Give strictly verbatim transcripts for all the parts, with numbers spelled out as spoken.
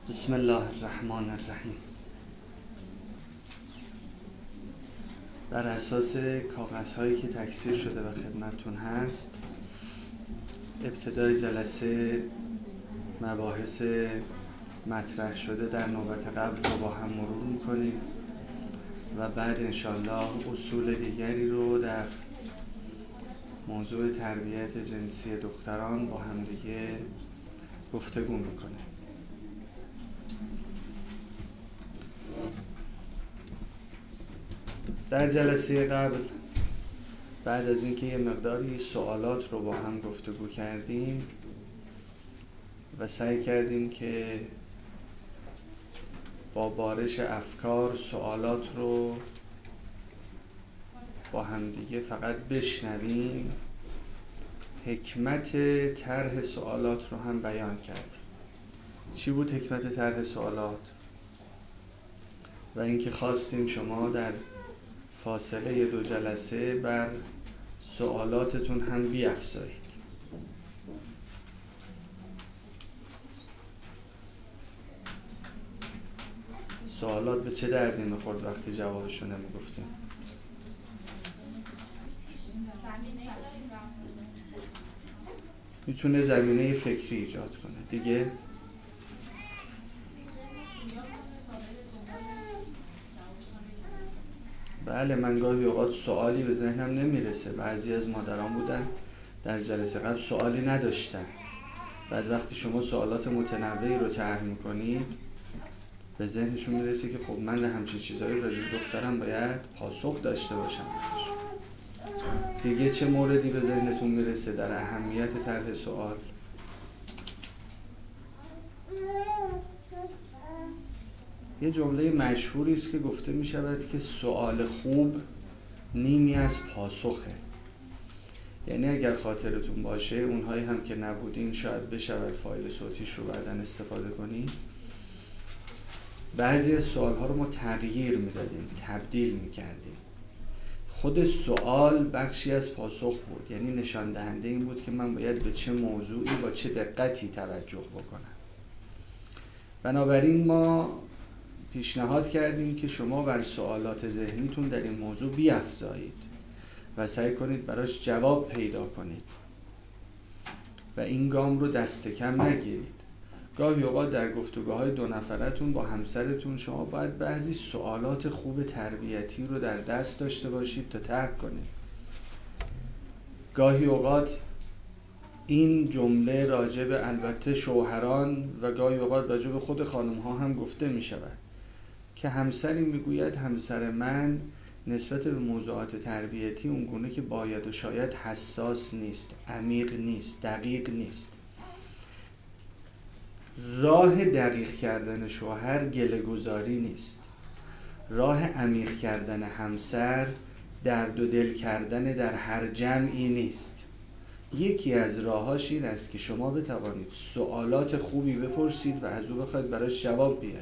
بسم الله الرحمن الرحیم. بر اساس کاغذهایی که تکثیر شده و خدمتتون هست، ابتدای جلسه مباحث مطرح شده در نوبت قبل رو با هم مرور میکنیم و بعد انشالله اصول دیگری رو در موضوع تربیت جنسی دختران با هم دیگه گفتگو میکنیم. در جلسه قبل بعد از اینکه یه مقداری سوالات رو با هم گفتگو کردیم و سعی کردیم که با بارش افکار سوالات رو با هم دیگه فقط بشنویم، حکمت طرح سوالات رو هم بیان کردیم. چی بود حکمت طرح سوالات؟ و اینکه خواستیم شما در فاصله دو جلسه بر سوالاتتون هم بیفزایید. سوالات به چه دردی میخورد وقتی جوابشو نمیگفتیم؟ میتونه زمینه فکری ایجاد کنه. دیگه بله، من گاهی اوقات سوالی به ذهنم نمیرسه. بعضی از مادران بودن در جلسه قبل سوالی نداشتن، بعد وقتی شما سوالات متنوعی رو طرح میکنید به ذهنشون میرسه که خب من همچین چیزایی راجع به دخترم باید پاسخ داشته باشم. دیگه چه موردی به ذهنتون میرسه در اهمیت طرح سوال؟ یه جمله مشهوری است که گفته می شود که سوال خوب نیمی از پاسخه. یعنی اگر خاطرتون باشه، اونهایی هم که نبودین شاید بشود فایل صوتیش رو بعداً استفاده کنید، بعضی از سوالها رو ما تغییر میدادیم، تبدیل میکردیم. خود سوال بخشی از پاسخ بود، یعنی نشان دهنده این بود که من باید به چه موضوعی با چه دقتی توجه بکنم. بنابراین ما پیشنهاد کردیم که شما بر سوالات ذهنیتون در این موضوع بیفزایید و سعی کنید براش جواب پیدا کنید و این گام رو دست کم نگیرید. گاهی اوقات در گفتگوهای دو نفرتون با همسرتون شما باید بعضی سوالات خوب تربیتی رو در دست داشته باشید تا طرح کنید. گاهی اوقات این جمله راجع به البته شوهران و گاهی اوقات راجع به خود خانم ها هم گفته می شود که همسری میگوید همسر من نسبت به موضوعات تربیتی اونگونه که باید و شاید حساس نیست، عمیق نیست، دقیق نیست. راه دقیق کردن شوهر گله‌گذاری نیست. راه عمیق کردن همسر درد و دل کردن در هر جمعی نیست. یکی از راهاش این است که شما بتوانید سوالات خوبی بپرسید و از او بخواید براش جواب بیاره.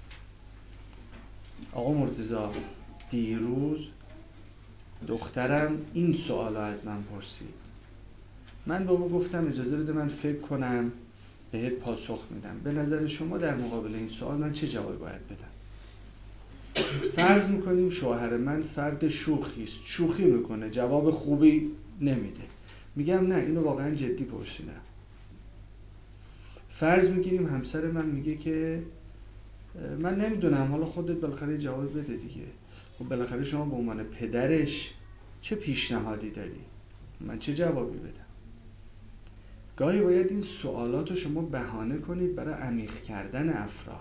آقا مرتضی، دیروز دخترم این سوالو از من پرسید، من به او گفتم اجازه بده من فکر کنم بهت پاسخ میدم. به نظر شما در مقابل این سوال من چه جوابی باید بدم؟ فرض میکنیم شوهر من فرد شوخی است، شوخی میکنه، جواب خوبی نمیده. میگم نه، اینو واقعا جدی پرسیدم. فرض میگیریم همسر من میگه که من نمیدونم، حالا خودت بالاخره جواب بده دیگه. خب بالاخره شما به عنوان پدرش چه پیشنهادی داری؟ من چه جوابی بدم؟ گاهی باید این سوالات رو شما بهانه کنید برای عمیق کردن افراد.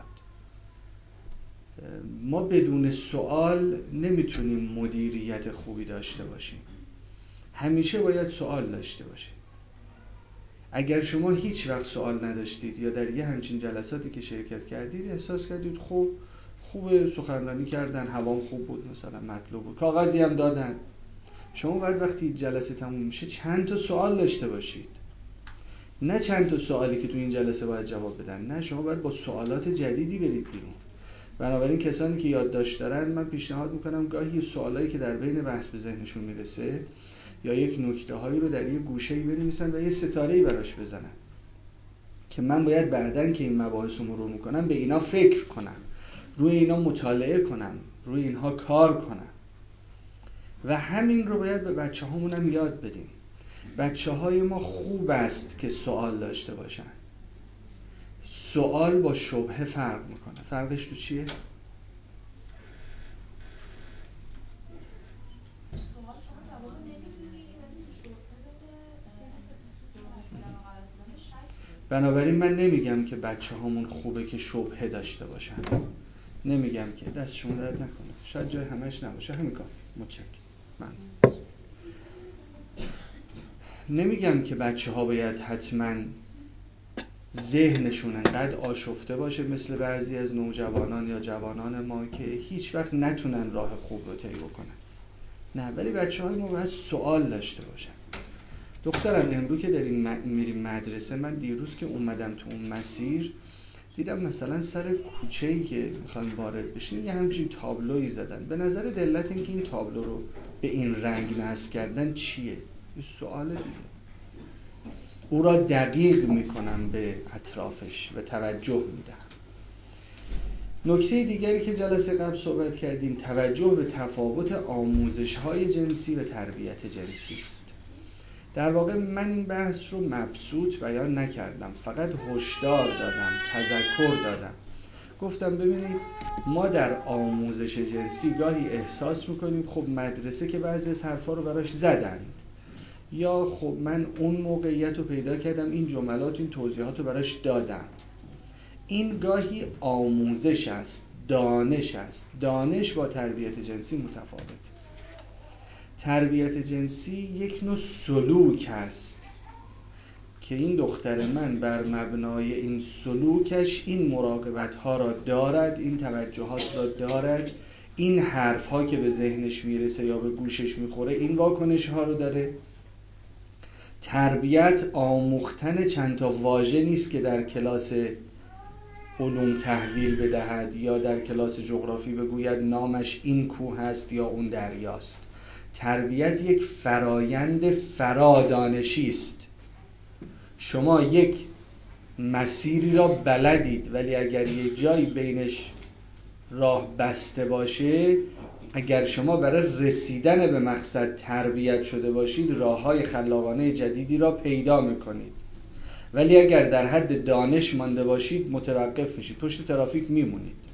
ما بدون سوال نمیتونیم مدیریت خوبی داشته باشیم. همیشه باید سوال داشته باشیم. اگر شما هیچ وقت سوال نداشتید یا در یه همچین جلساتی که شرکت کردید احساس کردید خوب خوب سخنرانی کردن، هوام خوب بود، مثلا مطلوب بود، کاغذی هم دادن، شما باید وقتی جلسه تموم میشه چند تا سوال داشته باشید. نه چند تا سوالی که تو این جلسه باید جواب بدن، نه، شما باید با سوالات جدیدی برید بیرون. بنابراین کسانی که یادداشت دارن من پیشنهاد میکنم گاهی سوالایی که در بین بحث به ذهنشون میرسه یا یک نکته هایی رو در یک گوشه‌ای بنویسن و یه ستاره‌ای براش بزنن که من باید بعدن که این مباحث رو مرور میکنم به اینا فکر کنم، روی اینا مطالعه کنم، روی اینها کار کنم. و همین رو باید به بچه هامونم یاد بدیم. بچه های ما خوب است که سوال داشته باشن. سوال با شبهه فرق میکنه. فرقش تو چیه؟ بنابراین من نمیگم که بچه هامون خوبه که شبهه داشته باشن، نمیگم که دست شما درد نکنه، شاید جای همش نباشه، همین کافی. متشکرم. من نمیگم که بچه ها باید حتما ذهنشون انقدر آشفته باشه مثل بعضی از نوجوانان یا جوانان ما که هیچ وقت نتونن راه خوب رو طی بکنن. نه، ولی بچه های ما باید سوال داشته باشن. دخترم امروز که داریم میریم مدرسه، من دیروز که اومدم تو اون مسیر دیدم مثلا سر کوچه‌ای که میخوان وارد بشین یه همچین تابلویی زدن. به نظر دلت این که این تابلو رو به این رنگ نصب کردن چیه؟ این سوال دیگه. او را دقیق میکنم به اطرافش و توجه میدم. نکته دیگری که جلسه قبل صحبت کردیم توجه به تفاوت آموزش‌های جنسی و تربیت جنسی است. در واقع من این بحث رو مبسوط بیان نکردم، فقط هشدار دادم، تذکر دادم. گفتم ببینید ما در آموزش جنسی گاهی احساس میکنیم خب مدرسه که بعضی از حرفا رو براش زدند، یا خب من اون موقعیت رو پیدا کردم این جملات این توضیحات رو براش دادم. این گاهی آموزش است، دانش است. دانش با تربیت جنسی متفاوت. تربیت جنسی یک نوع سلوک است که این دختر من بر مبنای این سلوکش این مراقبت ها را دارد، این توجهات را دارد، این حرف ها که به ذهنش میرسه یا به گوشش میخوره این واکنش ها رو داره. تربیت آموختن چند تا واژه نیست که در کلاس علوم تحویل بدهد یا در کلاس جغرافی بگوید نامش این کوه است یا اون دریاست. تربیت یک فرایند فرادانشی است. شما یک مسیری را بلدید ولی اگر یک جایی بینش راه بسته باشه، اگر شما برای رسیدن به مقصد تربیت شده باشید راه‌های خلاقانه جدیدی را پیدا می‌کنید. ولی اگر در حد دانش مانده باشید متوقف میشید، پشت ترافیک میمونید.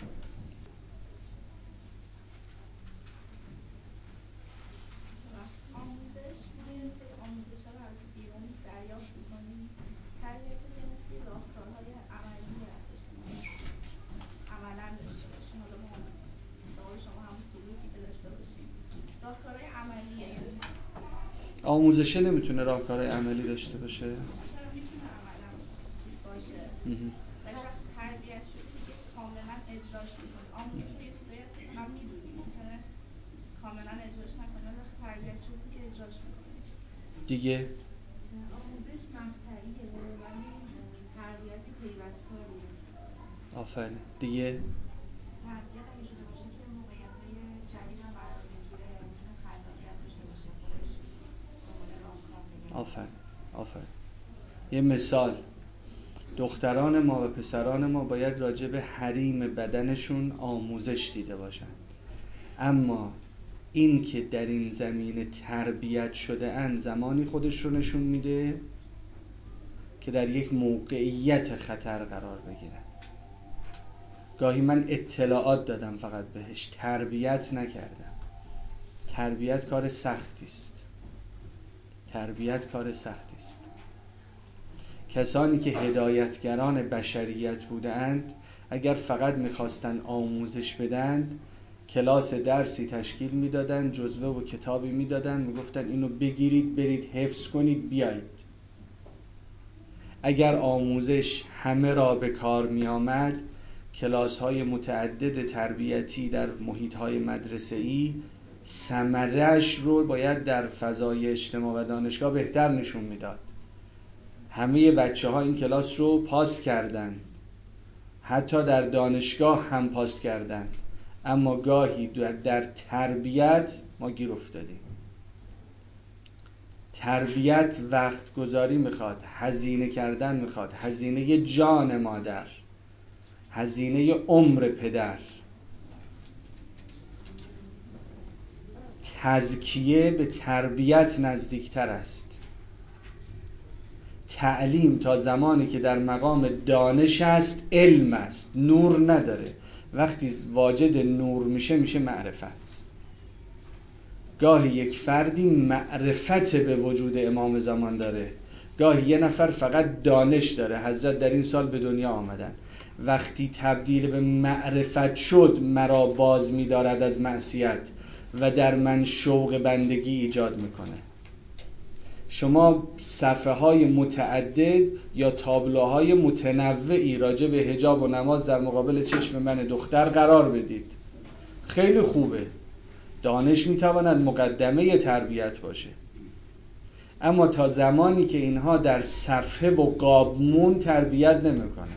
آموزشه نمیتونه راهکارهای عملی داشته باشه؟ چرا میتونه عملا توش باشه، ولی وقتی تربیت شده دیگه کاملا اجراش میکنه. آموزش یه چیزایی هست که فقط میدونی، ممکنه کاملا اجراش نکنی، ولی وقتی تربیت شده دیگه اجراش میکنی. دیگه آموزش مقطعیه ولی تربیت پیوستاریه. آفرین. دیگه تربیت اگه شده باشه که موقعیت‌های جدید هم قرار بگیره، میتونه خلاقیت داشته باشه، خودش دنبال راهکار بگیره. آفرین. آفرین. یه مثال، دختران ما و پسران ما باید راجع به حریم بدنشون آموزش دیده باشن، اما این که در این زمینه تربیت شده اند زمانی خودش رو نشون میده که در یک موقعیت خطر قرار بگیرن. گاهی من اطلاعات دادم فقط بهش، تربیت نکردم. تربیت کار سختی است. تربیت کار سختی است. کسانی که هدایتگران بشریت بودند اگر فقط میخواستن آموزش بدن کلاس درسی تشکیل میدادن، جزوه و کتابی میدادن، میگفتن اینو بگیرید برید حفظ کنید بیایید. اگر آموزش همه را به کار می آمد کلاس های متعدد تربیتی در محیط های مدرسه‌ای ثمره‌اش رو باید در فضای اجتماع و دانشگاه بهتر نشون میداد. همه بچه ها این کلاس رو پاس کردن، حتی در دانشگاه هم پاس کردن، اما گاهی در تربیت ما گیر افتادیم. تربیت وقت گذاری میخواد، هزینه کردن میخواد، هزینه جان مادر، هزینه عمر پدر. تزکیه به تربیت نزدیکتر است. تعلیم تا زمانی که در مقام دانش است علم است، نور نداره. وقتی واجد نور میشه میشه معرفت. گاهی یک فردی معرفت به وجود امام زمان داره، گاهی یه نفر فقط دانش داره. حضرت در این سال به دنیا آمدن. وقتی تبدیل به معرفت شد مرا باز می‌دارد از معصیت و در من شوق بندگی ایجاد میکنه. شما صفحه های متعدد یا تابلوهای متنوعی راجع به حجاب و نماز در مقابل چشم من دختر قرار بدید، خیلی خوبه. دانش میتواند مقدمه تربیت باشه، اما تا زمانی که اینها در صفحه و قابمون تربیت نمیکنه.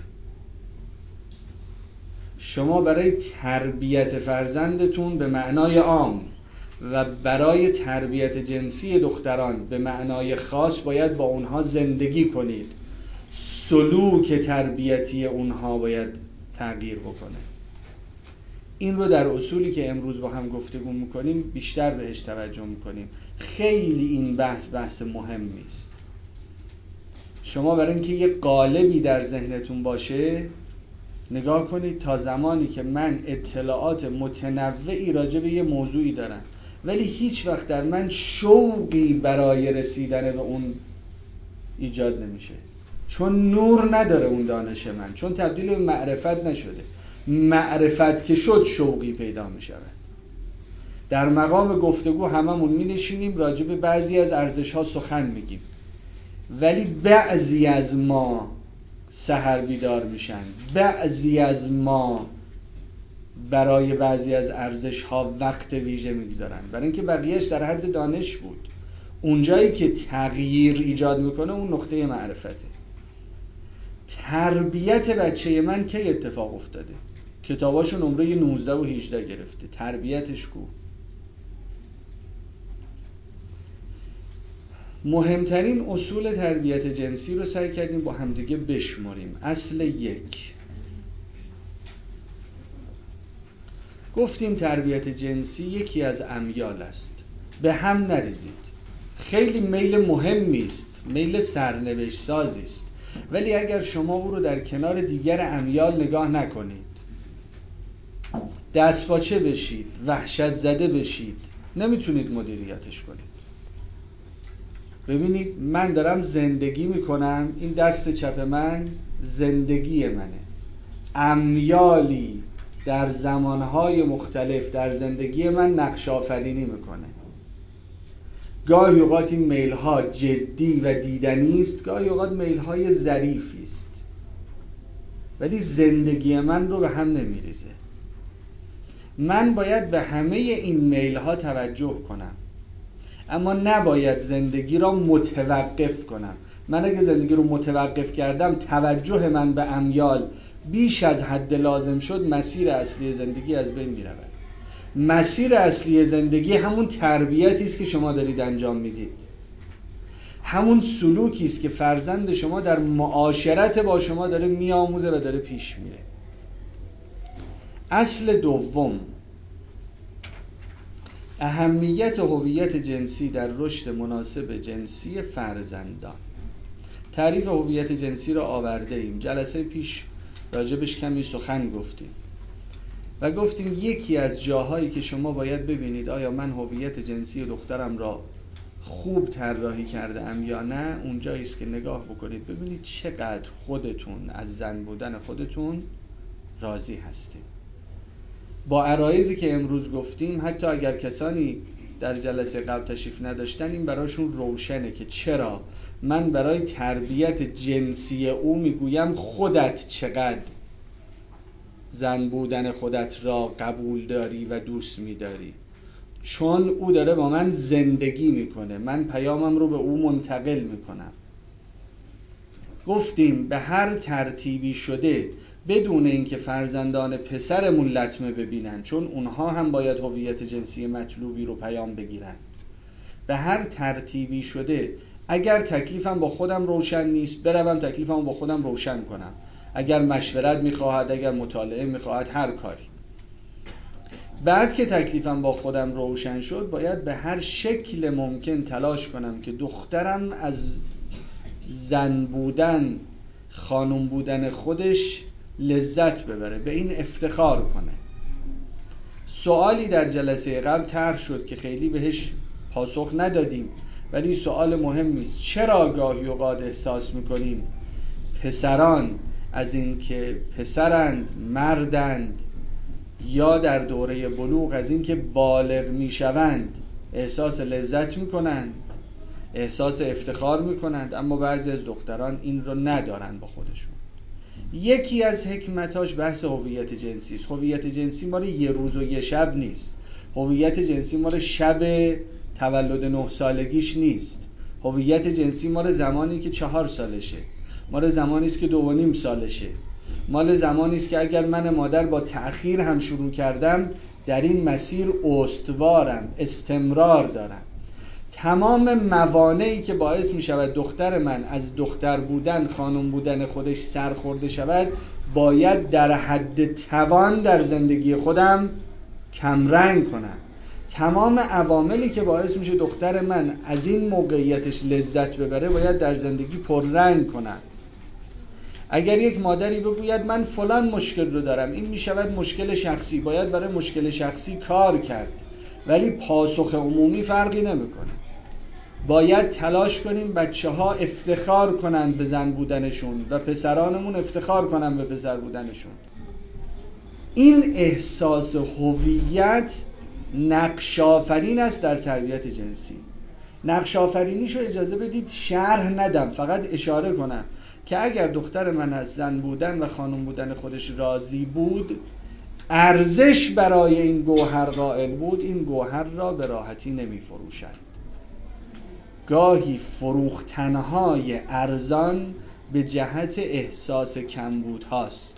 شما برای تربیت فرزندتون به معنای عام و برای تربیت جنسی دختران به معنای خاص باید با اونها زندگی کنید. سلوک تربیتی اونها باید تغییر بکنه. این رو در اصولی که امروز با هم گفتگو میکنیم بیشتر بهش توجه میکنیم. خیلی این بحث بحث مهمی است. شما برای اینکه یه قالبی در ذهنتون باشه نگاه کنید، تا زمانی که من اطلاعات متنوعی راجع به یه موضوعی دارم ولی هیچ وقت در من شوقی برای رسیدن به اون ایجاد نمیشه، چون نور نداره اون دانش من، چون تبدیل به معرفت نشده. معرفت که شد شوقی پیدا میشه. در مقام گفتگو هممون می نشینیم راجع به بعضی از ارزش‌ها سخن میگیم، ولی بعضی از ما سحر بیدار میشن، بعضی از ما برای بعضی از ارزش‌ها وقت ویژه میگذارن، برای اینکه بقیهش در حد دانش بود. اونجایی که تغییر ایجاد میکنه اون نقطه معرفته. تربیت بچه من کی اتفاق افتاده؟ کتاباشو نمره نوزده و هجده گرفته. تربیتش کو؟ مهمترین اصول تربیت جنسی رو سعی کردیم با همدیگه بشماریم. اصل یک، گفتیم تربیت جنسی یکی از امیال است. به هم نریزید. خیلی میل مهمی است، میل سرنوشت سازی است، ولی اگر شما او رو در کنار دیگر امیال نگاه نکنید، دستپاچه بشید، وحشت زده بشید، نمیتونید مدیریتش کنید. ببینید من دارم زندگی میکنم، این دست چپ من زندگی منه. امیالی در زمانهای مختلف در زندگی من نقش آفرینی میکنه. گاهی اوقات این میل‌ها جدی و دیدنی است، گاهی اوقات میل‌های ظریفی است، ولی زندگی من رو به هم نمیریزه. من باید به همه این میل‌ها توجه کنم، اما نباید زندگی را متوقف کنم. من اگه زندگی رو متوقف کردم، توجه من به امیال بیش از حد لازم شد، مسیر اصلی زندگی از بین می رود. مسیر اصلی زندگی همون تربیتی است که شما دارید انجام میدید، همون سلوکی است که فرزند شما در معاشرت با شما داره میآموزه و داره پیش میره. اصل دوم، اهمیت هویت جنسی در رشد مناسب جنسی فرزندان. تعریف هویت جنسی را آورده ایم، جلسه پیش راجبش کمی سخن گفتیم و گفتیم یکی از جاهایی که شما باید ببینید آیا من هویت جنسی دخترم را خوب طراحی کرده ام یا نه، اونجایی است که نگاه بکنید ببینید چقدر خودتون از زن بودن خودتون راضی هستید. با عرایضی که امروز گفتیم، حتی اگر کسانی در جلسه قبل تشریف نداشتن، این براشون روشنه که چرا من برای تربیت جنسی او میگویم خودت چقدر زن بودن خودت را قبول داری و دوست میداری، چون او داره با من زندگی میکنه، من پیامم رو به او منتقل میکنم. گفتیم به هر ترتیبی شده بدون اینکه فرزندان پسرمون لطمه ببینن، چون اونها هم باید هویت جنسی مطلوبی رو پیام بگیرن، به هر ترتیبی شده اگر تکلیفم با خودم روشن نیست بروم تکلیفم با خودم روشن کنم، اگر مشورت میخواهد، اگر مطالعه میخواهد، هر کاری. بعد که تکلیفم با خودم روشن شد باید به هر شکل ممکن تلاش کنم که دخترم از زن بودن، خانم بودن خودش لذت ببره، به این افتخار کنه. سوالی در جلسه قبل طرح شد که خیلی بهش پاسخ ندادیم ولی سوال مهمی است. چرا گاهی اوقات احساس میکنیم پسران از این که پسرند، مردند، یا در دوره بلوغ از این که بالغ میشوند احساس لذت میکنند، احساس افتخار میکنند، اما بعضی از دختران این رو ندارن با خودشون؟ یکی از حکمتاش بحث هویت جنسی است. هویت جنسی مال یه روز و یه شب نیست. هویت جنسی مال شب تولد نه سالگیش نیست. هویت جنسی مال زمانی که چهار سالشه، مال زمانی است که دو و نیم سالشه، مال زمانی است که اگر من مادر با تأخیر هم شروع کردم در این مسیر استوارم، استمرار دارم. تمام موانعی که باعث می شود دختر من از دختر بودن، خانم بودن خودش سرخورده شود باید در حد توان در زندگی خودم کمرنگ کنم. تمام عواملی که باعث میشه دختر من از این موقعیتش لذت ببره باید در زندگی پررنگ کنم. اگر یک مادری بگوید من فلان مشکل رو دارم، این میشود مشکل شخصی، باید برای مشکل شخصی کار کرد، ولی پاسخ عمومی فرقی نمیکنه. باید تلاش کنیم بچه ها افتخار کنن به زن بودنشون و پسرانمون افتخار کنن به پسر بودنشون. این احساس هویت نقش آفرین است در تربیت جنسی. نقش آفرینیشو اجازه بدید شرح ندم، فقط اشاره کنم که اگر دختر من از زن بودن و خانم بودن خودش راضی بود، ارزش برای این گوهر قائل بود، این گوهر را به راحتی نمی فروشد. گاهی فروختنهای ارزان به جهت احساس کمبود هاست.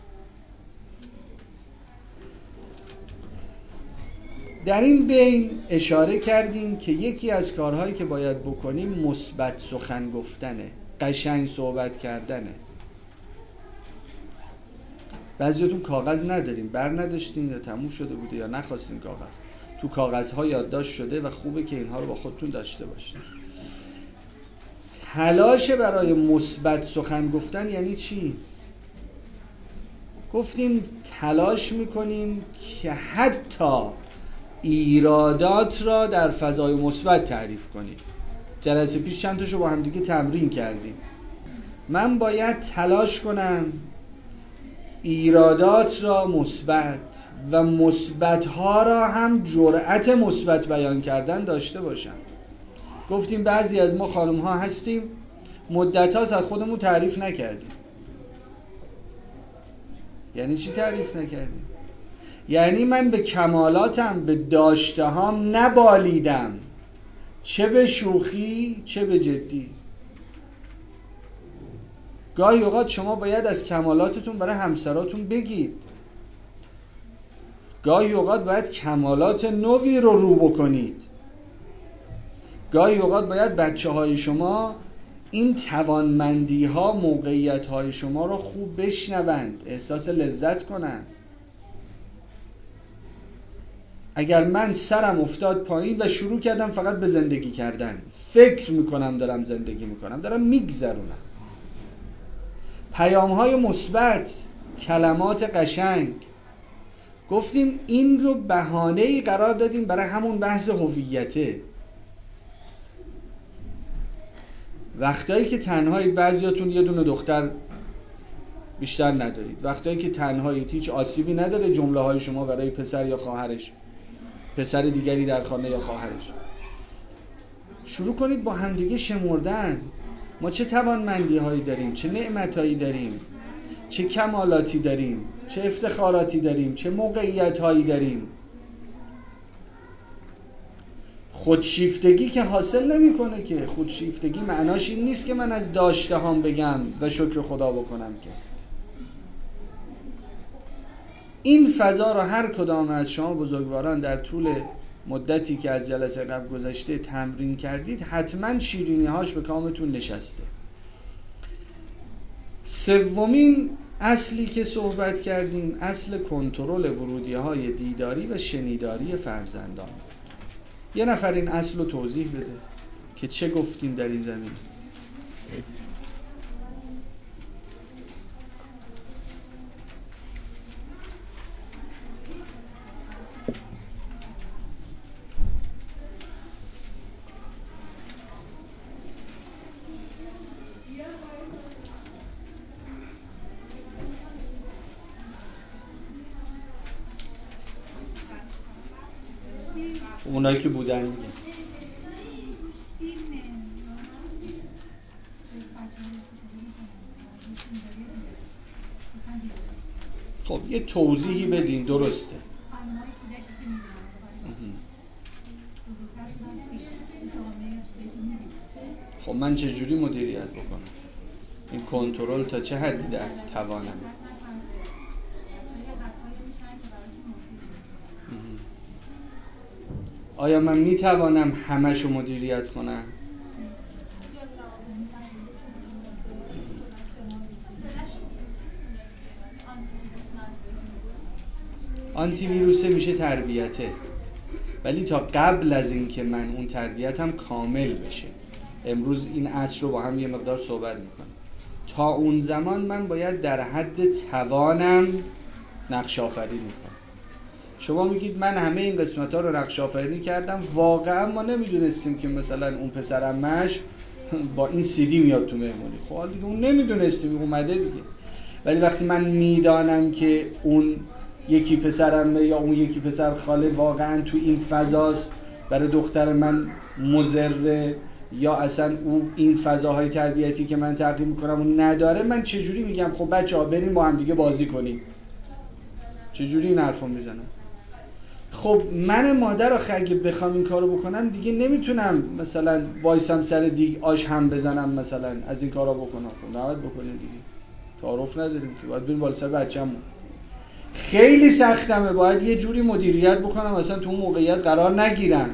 در این بین اشاره کردیم که یکی از کارهایی که باید بکنیم مثبت سخن گفتنه، قشنگ صحبت کردنه. بعضیاتون کاغذ نداریم، بر نداشتین یا تموم شده بوده یا نخواستین کاغذ. تو کاغذها یادداشت شده و خوبه که اینها رو با خودتون داشته باشید. تلاش برای مثبت سخن گفتن یعنی چی؟ گفتیم تلاش میکنیم که حتی ایرادات را در فضای مثبت تعریف کنیم. جلسه پیش چند تاشو با هم دیگه تمرین کردیم. من باید تلاش کنم ایرادات را مثبت و مثبت‌ها را هم جرأت مثبت بیان کردن داشته باشم. گفتیم بعضی از ما خانم‌ها هستیم مدت‌هاست از خودمون تعریف نکردیم. یعنی چی تعریف نکردیم؟ یعنی من به کمالاتم، به داشته‌هام نبالیدم، چه به شوخی چه به جدی. گاهی اوقات شما باید از کمالاتتون برای همسراتون بگید. گاهی اوقات باید کمالات نوی رو رو بکنید. گاهی اوقات باید بچه های شما این توانمندی ها، موقعیت های شما رو خوب بشنوند، احساس لذت کنند. اگر من سرم افتاد پایین و شروع کردم فقط به زندگی کردن، فکر میکنم دارم زندگی میکنم، دارم میگذرونم، پیام های مثبت، کلمات قشنگ، گفتیم این رو بهانه‌ای قرار دادیم برای همون بحث هویته. وقتایی که تنهایید، بعضیاتون یه دونه دختر بیشتر ندارید، وقتایی که تنهایید هیچ آسیبی نداره جمله های شما برای پسر یا خواهرش، پسر دیگری در خانه یا خواهرش. شروع کنید با همدیگه شمردن ما چه توانمندی هایی داریم، چه نعمت هایی داریم، چه کمالاتی داریم، چه افتخاراتی داریم، چه موقعیت هایی داریم. خودشیفتگی که حاصل نمی کنه که. خودشیفتگی معناش این نیست که من از داشته هام بگم و شکر خدا بکنم که. این فضا رو هر کدام از شما بزرگواران در طول مدتی که از جلسه قبل گذشته تمرین کردید حتما شیرینی هاش به کامتون نشسته. سومین اصلی که صحبت کردیم اصل کنترل ورودی های دیداری و شنیداری فرزندان. یه نفر این اصل رو توضیح بده که چه گفتیم در این زمینه. اونایی که بودن میگه. خب یه توضیحی بدین. درسته. خب من چجوری مدیریت بکنم این کنترل؟ تا چه حدی در توانم؟ آیا من میتوانم همه‌شو مدیریت کنم؟ آنتی ویروسه میشه تربیته، ولی تا قبل از این که من اون تربیتم کامل بشه، امروز این اصل رو با هم یه مقدار صحبت میکنم، تا اون زمان من باید در حد توانم نقش آفرینی کنم. شما میگید من همه این قسمت ها رو نقش آفرینی کردم، واقعا ما نمیدونستیم که مثلا اون پسر عمش با این سیدی میاد تو مهمونی. خب دیگه اون نمیدونستیم، اومده دیگه. ولی وقتی من میدانم که اون یکی پسرمه یا اون یکی پسر خاله واقعا تو این فضاست، برای دختر من مضره، یا اصلا او این فضاهای تربیتی که من تقدیم میکنم اون نداره، من چجوری میگم خب بچه‌ها بریم با هم دیگه بازی کنیم؟ چجوری این حرفو میزنم؟ خب من مادر آخه اگه بخوام این کارو بکنم دیگه نمیتونم مثلا وایسم سر دیگ آش هم بزنم، مثلا از این کارا بکنم. خب نباید بکنیم دیگه، تعارف نداریم که، باید بریم بالا سر بچه‌مون. خیلی سختمه، باید یه جوری مدیریت بکنم مثلا تو اون موقعیت قرار نگیرم.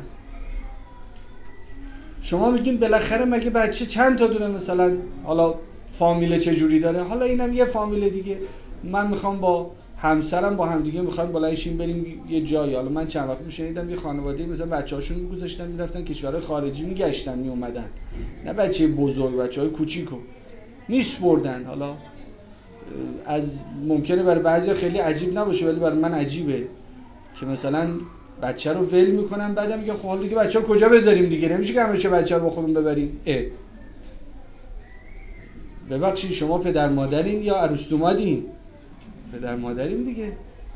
شما میگین بالاخره مگه بچه چند تا دونه مثلا حالا فامیل چه جوری داره؟ حالا اینم یه فامیل دیگه. من میخوام با همسرم با هم دیگه میخوایم بلایشیم بریم یه جایی. حالا من چند وقت میشنیدم یه خانواده مثلا بچه‌هاشون میگذاشتن میرفتن کشورهای خارجی میگشتن میومدن، نه بچه بزرگ، بچه‌های کوچیکو نیست بردن. حالا از ممکنه برای بعضیا خیلی عجیب نباشه، ولی برای من عجیبه که مثلا بچه رو ول میکنن، بعدم میگه خب حالا دیگه بچه رو کجا بذاریم دیگه، نمیشه که همیشه بچه رو با خودمون ببریم. اه ببخشید شما پدر مادرین یا عروس‌دومادین؟ پدر مادرین دیگه.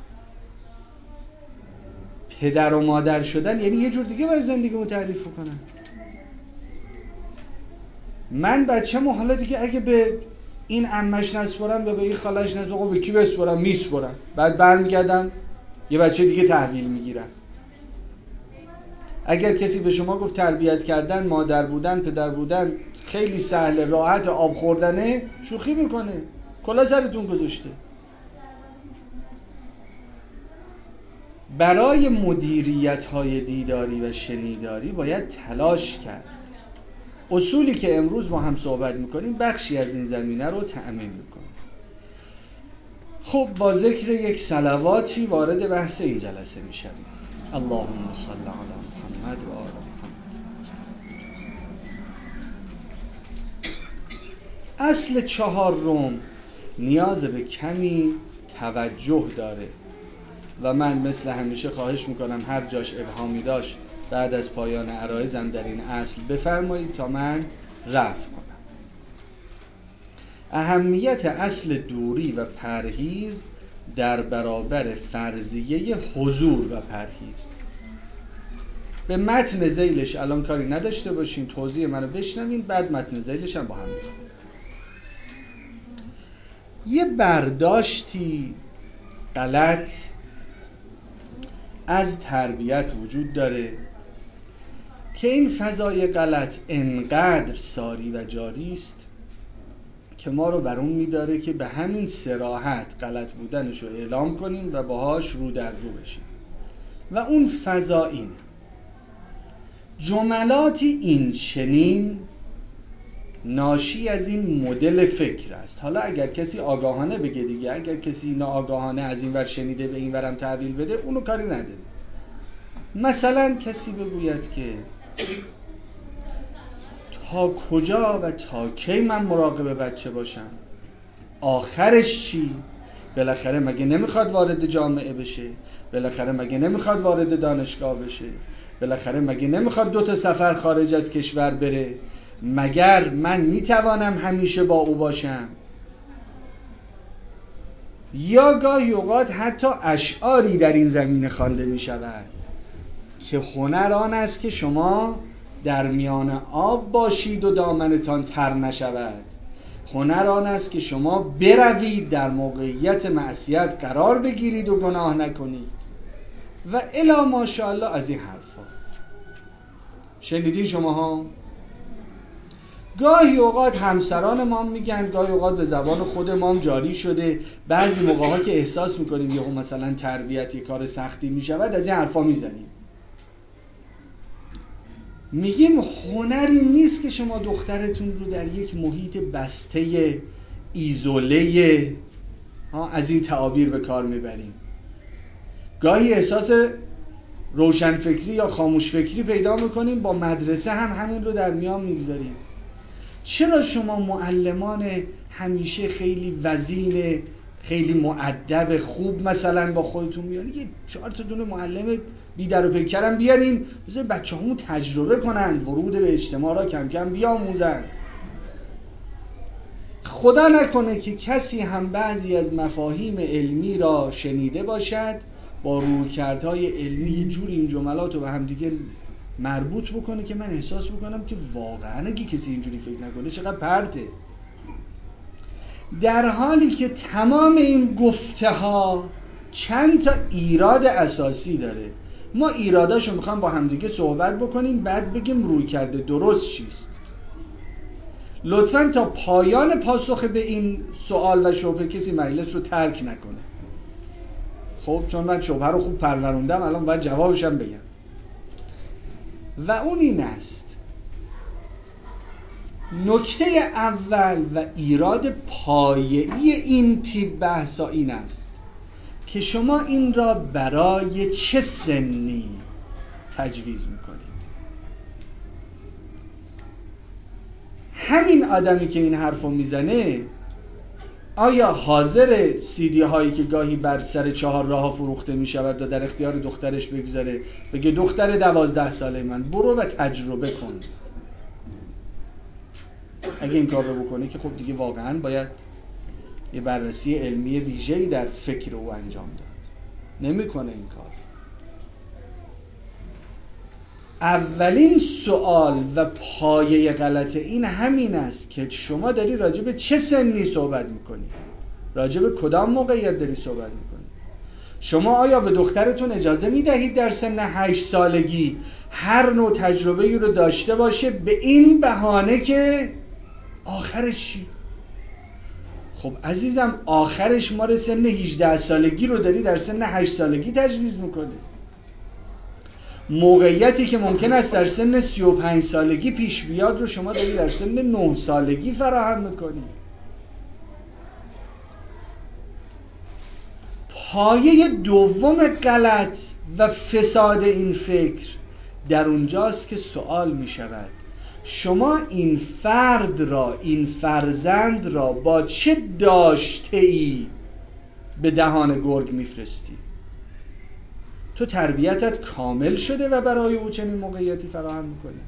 پدر و مادر شدن یعنی یه جور دیگه باید زندگیمو تعریف کنم. من بچه‌مو حالا دیگه اگه به این عمش نسپارم یا به این خالش نسپارم، به کی بسپارم؟ میسپارم. بعد برمیگردم یه بچه دیگه تحویل میگیرم. اگر کسی به شما گفت تربیت کردن، مادر بودن، پدر بودن خیلی سهله، راحت، آب خوردنه، شوخی میکنه، کلا سرتون گذاشته. برای مدیریت های دیداری و شنیداری باید تلاش کرد. اصولی که امروز با هم صحبت میکنیم بخشی از این زمینه رو تأمین میکنه. خب با ذکر یک صلواتی وارد بحث این جلسه میشم. اللهم صل علی محمد و آل محمد. اصل چهارم نیاز به کمی توجه داره و من مثل همیشه خواهش میکنم هر جاش ابهامی داشت بعد از پایان عرایزم در این اصل بفرمایید تا من رفع کنم. اهمیت اصل دوری و پرهیز در برابر فرضیه حضور و پرهیز. به متن ذیلش الان کاری نداشته باشین، توضیح منو بشنوین، بعد متن ذیلش هم با هم میخونم. یه برداشتی غلط از تربیت وجود داره که این فضای غلط انقدر ساری و جاری است که ما رو بر اون میداره که به همین صراحت غلط بودنش رو اعلام کنیم و باهاش رو در رو بشیم. و اون فضا اینه: جملاتی این چنین ناشی از این مدل فکر است. حالا اگر کسی آگاهانه بگه دیگه، اگر کسی ناآگاهانه از این ور شنیده به این ورم تحویل بده، اونو کاری نداره. مثلا کسی بگوید که تا کجا و تا کی من مراقب بچه باشم؟ آخرش چی؟ بالاخره مگه نمیخواد وارد جامعه بشه؟ بالاخره مگه نمیخواد وارد دانشگاه بشه؟ بالاخره مگه نمیخواد دو تا سفر خارج از کشور بره؟ مگر من میتوانم همیشه با او باشم؟ یا گاهی اوقات حتی اشعاری در این زمینه خوانده میشود که هنر آن است که شما در میان آب باشید و دامنتان تر نشود. هنر آن است که شما بروید در موقعیت معصیت قرار بگیرید و گناه نکنید و الا ماشاءالله از این حرفا. شنیدین شما ها؟ گاهی اوقات همسران ما میگن، گاهی اوقات به زبان خود ما هم جاری شده، بعضی موقع ها که احساس میکنیم یهو مثلا تربیت یک کار سختی میشود، از این حرفا میزنیم. میگیم هنری نیست که شما دخترتون رو در یک محیط بسته ایزوله از این تعابیر به کار میبریم. گاهی احساس روشنفکری یا خاموش فکری پیدا میکنیم، با مدرسه هم همین رو در میان میگذاریم. چرا شما معلمان همیشه خیلی وزین، خیلی مؤدب، خوب مثلا با خودتون میارین، یه چهار تا دونه معلم بیدر و پیکرم بیارین، بذار بچه‌هامون تجربه کنن، ورود به اجتماع را کم کم بیاموزن. خدا نکنه که کسی هم بعضی از مفاهیم علمی را شنیده باشد، با رویکردهای علمی جور این جملات رو به هم دیگه مربوط بکنه که من احساس بکنم که واقعا اگه کسی اینجوری فکر نکنه چقدر پرته. در حالی که تمام این گفته ها چند تا ایراد اساسی داره. ما ایراداشو میخوام با همدیگه صحبت بکنیم، بعد بگیم روی کرده درست چیست. لطفاً تا پایان پاسخ به این سوال و شبهه کسی مجلس رو ترک نکنه. خب چون من شبهه رو خوب پروروندم، الان باید جوابشم بگم. و اون این است، نکته اول و ایراد پایه‌ای این تیپ بحثا این است که شما این را برای چه سنی تجویز میکنید. همین آدمی که این حرفو میزنه آیا حاضر سیدی هایی که گاهی بر سر چهار راه فروخته میشود و در اختیار دخترش بگذاره، بگه دختر دوازده ساله من برو و تجربه کن؟ اگه این کار رو بکنه که خب دیگه واقعا باید یه بررسی علمی ویژه‌ای در فکر او انجام داد. نمیکنه این کار. اولین سوال و پایه غلط این همین است که شما داری راجع به چه سنی صحبت میکنی؟ راجع به کدام موقعیت داری صحبت میکنی؟ شما آیا به دخترتون اجازه میدهید در سن هشت سالگی هر نوع تجربه‌ای رو داشته باشه به این بهانه که آخرش چی؟ خب عزیزم آخرش ما رو سن هجده سالگی رو داری در سن هشت سالگی تجویز میکنی. موقعیتی که ممکن است در سن سی و پنج سالگی پیش بیاد رو شما داری در سن نه سالگی فراهم میکنی. پایه دوم غلط و فساد این فکر در اونجاست که سوال می شود شما این فرد را، این فرزند را با چه داشته ای به دهان گرگ میفرستی؟ تو تربیتت کامل شده و برای او چنین موقعیتی فراهم میکنی؟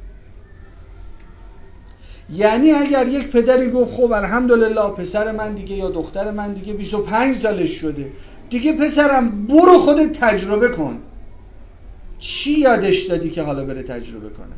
یعنی اگر یک پدری گفت خب الحمدلله پسر من دیگه یا دختر من دیگه بیست و پنج سالش شده، دیگه پسرم برو خودت تجربه کن، چی یادش دادی که حالا بره تجربه کنه؟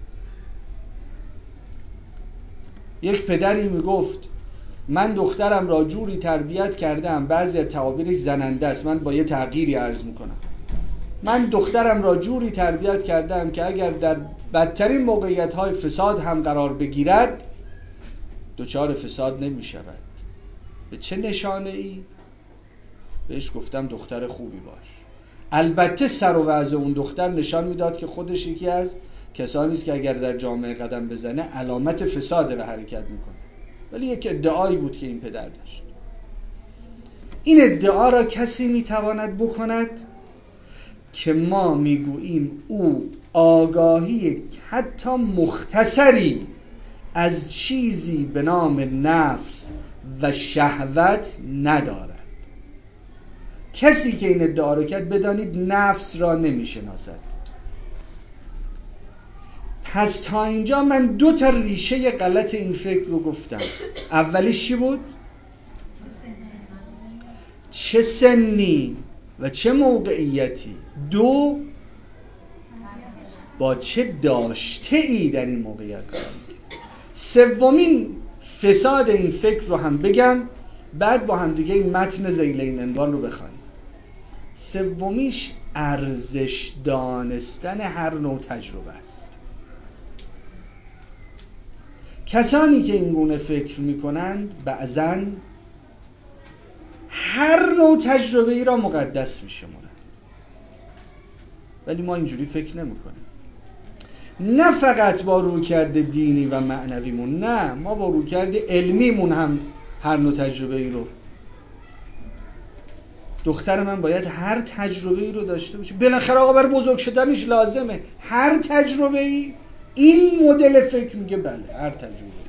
یک پدری میگفت من دخترم را جوری تربیت کردم، بعضی از تعابیرش زننده است، من با یه تغییری عرض میکنم، من دخترم را جوری تربیت کردم که اگر در بدترین موقعیت‌های فساد هم قرار بگیرد دچار فساد نمی شود. به چه نشانه ای؟ بهش گفتم دختر خوبی باش. البته سر و وضع اون دختر نشان میداد که خودش یکی از کسانی است که اگر در جامعه قدم بزنه علامت فساد و حرکت میکنه، ولی یک ادعایی بود که این پدر داشت. این ادعا را کسی میتواند بکند که ما میگوییم او آگاهی حتی مختصری از چیزی به نام نفس و شهوت ندارد. کسی که این ادعا را کرد بدانید نفس را نمیشناسد. پس تا اینجا من دو تا ریشه غلط این فکر رو گفتم. اولیش چی بود؟ چه سنی و چه موقعیتی. دو، با چه داشته ای در این موقعیت قرار میگیره. سومین فساد این فکر رو هم بگم، بعد با هم دیگه این متن ذیل این عنوان رو بخوانیم. سومیش ارزش دانستن هر نوع تجربه است. کسانی که این گونه فکر میکنند بعضاً هر نوع تجربه ای را مقدس میشمارند، ولی ما اینجوری فکر نمیکنیم. نه فقط با رویکرد دینی و معنویمون، نه، ما با رویکرد علمیمون هم هر نوع تجربه ای رو. دختر من باید هر تجربه ای رو داشته باشه، بالاخره آقا برای بزرگ شدنش لازمه هر تجربه ای. این مدل فکر میگه بله هر تجربه ای.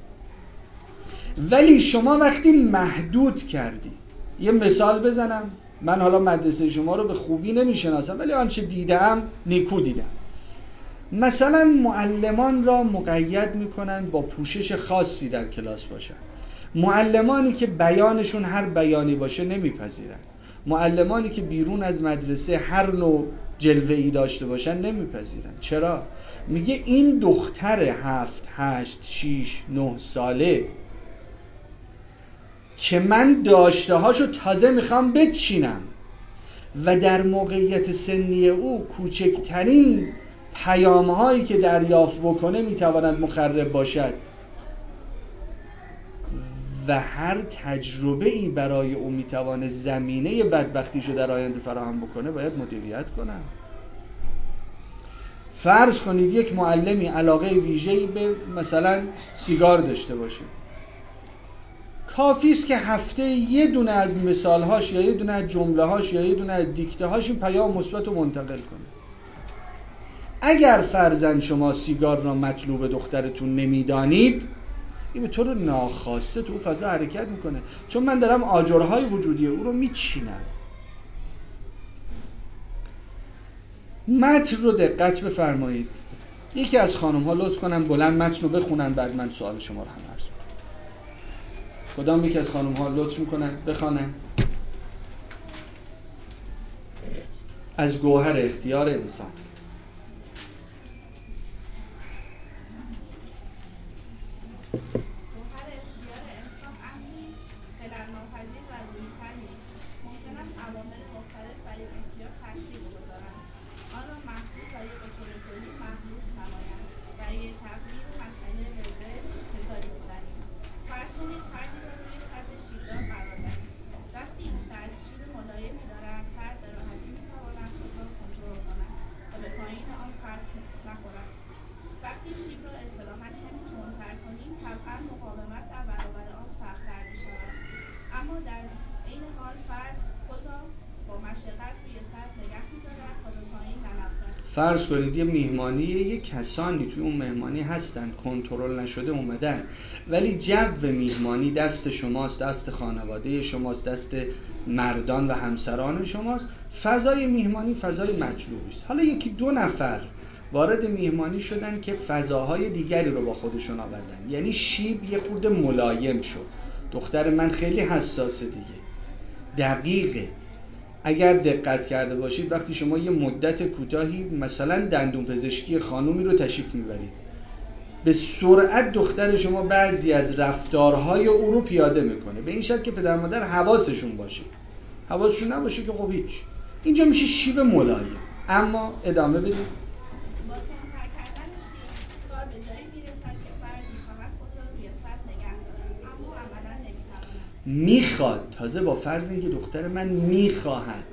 ولی شما وقتی محدود کردی، یه مثال بزنم، من حالا مدرسه شما رو به خوبی نمیشناسم ولی آنچه دیدم نیکو دیدم. مثلا معلمان را مقید میکنن با پوشش خاصی در کلاس باشن. معلمانی که بیانشون هر بیانی باشه نمیپذیرن. معلمانی که بیرون از مدرسه هر نوع جلوه‌ای داشته باشن نمیپذیرن. چرا؟ میگه این دختر هفت، هشت، شیش، نه ساله که من داشته هاشو تازه میخوام بچینم و در موقعیت سنی او کوچکترین پیام‌هایی که دریافت بکنه میتواند مخرب باشد و هر تجربه‌ای برای او میتواند زمینه بدبختیشو در آینده فراهم بکنه باید مدیریت کنه. فرض کنید یک معلمی علاقه ویژه‌ای به مثلا سیگار داشته باشه، کافی است که هفته یه دونه از مثالهاش یا یه دونه از جمله‌هاش یا یه دونه از دیکته‌هاش این پیام مثبت رو منتقل کنه. اگر فرضاً شما سیگار را مطلوب دخترتون نمیدانید، این به طور ناخواسته تو فضا حرکت میکنه، چون من دارم آجرهای وجودی او رو میچینم. متن رو دقت بفرمایید. یکی از خانم ها لطف کنن بلند متن رو بخونن، بعد من سوال شما رو هم عرض کنم. کدام یکی از خانم ها لطف میکنن بخوانن؟ از گوهر اختیار انسان. گوهر اختیار انسان امری خلل‌ناپذیر و رویین‌تنی است. ممکن است عوامل مختلف بر این اختیار تأثیر بگذارند، آن را محدود و یا به طور کلی محدود نمایند. برای تقریب مسئله به ذهن مثالی بزنیم. فرض کنید فردی را روی سطح شیبدار قرار دهید. وقتی این سطح شیب ملایمی دارد، فرد به راحتی میتواند خود را کنترل کند تا به پایین آن فرد نخورد. وقتی شیب را اصطلاحاً کمی تندتر کنیم، طبعاً مقاومت در برابر آن سخت‌تر می‌شود. اما در عین حال فرد خود را با مشقت روی سطح نگه می‌دارد تا به پایین نلغزد. فرض کنید یه میهمانی، یه کسانی توی اون مهمانی هستن کنترل نشده اومدن، ولی جو میهمانی دست شماست، دست خانواده شماست، دست مردان و همسران شماست. فضای میهمانی فضای مطلوبی است. حالا یکی دو نفر وارد میهمانی شدن که فضاهای دیگری رو با خودشون آوردن، یعنی شیب یه خورده ملایم شد. دختر من خیلی حساسه دیگه، دقیقه. اگر دقت کرده باشید وقتی شما یه مدت کوتاهی مثلا دندون پزشکی خانومی رو تشریف میبرید، به سرعت دختر شما بعضی از رفتارهای او رو پیاده میکنه، به این شرط که پدر مادر حواسشون باشه. حواسشون نباشه که خب هیچ. اینجا میشه شیب ملایم. اما ادامه بدید. با تندتر کردن شیب کار به جایی میرسد که فرد میخواهد خود را روی سطح نگه دارد، اما عملاً نمیتواند. میخواد، تازه با فرض اینکه دختر من میخواهد.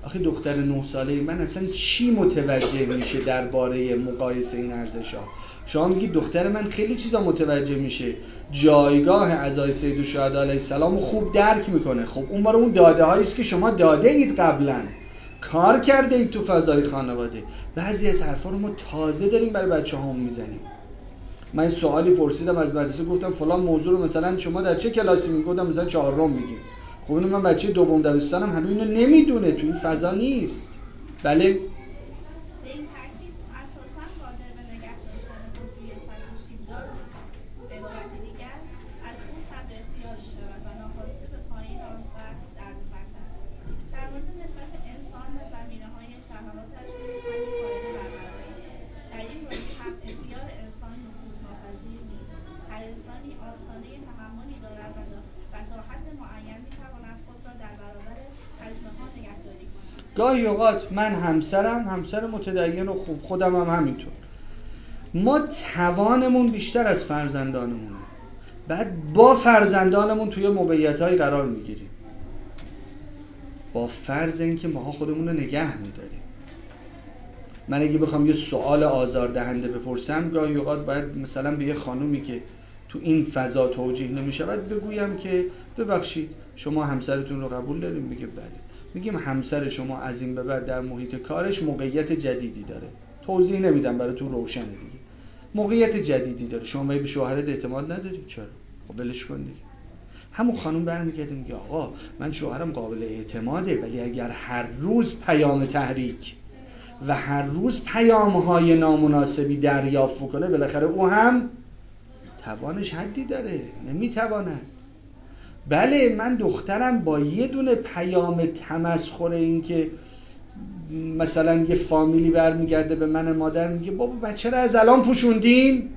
آخه دختر نه ساله من اصلا چی متوجه میشه درباره مقایسه این ارزش‌ها؟ شما میگید دختر من خیلی چیزا متوجه میشه، جایگاه عزای سید الشهدا علیه السلام خوب درک میکنه. خب اون برای اون داده هایی است که شما داده اید، قبلا کار کرده اید تو فضای خانواده. بعضی از حرفا رو ما تازه داریم برای بچه‌هامون میزنیم. من سوالی پرسیدم از مدرسه، گفتم فلان موضوع رو مثلا شما در چه کلاسی میگفتم؟ مثلا چهارم میگیم. خب من بچه دوم دبستانم هنوز اینو نمیدونه، تو این فضا نیست. بله به این ترتیب اساساً قادر به نگه داشتن خود روی سطح شیبدار نیست. به عبارت دیگر از او صبر اختیار می‌شود و ناخواسته به پایین آن سطح در می‌پردازد. در مورد نسبت انسان و زمینه‌های شهواتش نیز همین قاعده برقرار است. در این بازی هم اختیار انسان نفوذناپذیر نیست. هر انسانی آستانه تحملی دارد و تا حد معین می‌تواند خود را در برابر حجم‌ها نگهداری کند. گاهی اوقات من همسرم همسر متدین و خوب، خودم هم همینطور، ما توانمون بیشتر از فرزندانمونه، بعد با فرزندانمون توی موقعیت‌های قرار میگیریم با فرض اینکه ماها خودمون رو نگه میداریم. من اگه بخوام یه سوال آزاردهنده بپرسم، گاهی اوقات باید مثلا به یه خانومی که تو این فضا توجیه نمیشه باید بگویم که ببخشید شما همسرتون رو قبول داریم؟ میگه بله. میگیم همسر شما از این به بعد در محیط کارش موقعیت جدیدی داره. توضیح نمیدم براتون، روشنه دیگه. موقعیت جدیدی داره. شما به شوهرت اعتماد نداری؟ چرا؟ خب ولش کن دیگه. همون خانم برمیگرده میگه آقا من شوهرم قابل اعتماده، ولی اگر هر روز پیام تحریک و هر روز پیام‌های نامناسبی دریافت کنه، بالاخره او هم توانش حدی داره، نمیتواند. بله من دخترم با یه دونه پیام تمسخر این که مثلا یه فامیلی برمیگرده به من مادر میگه بابا بچه رو از الان پوشوندین،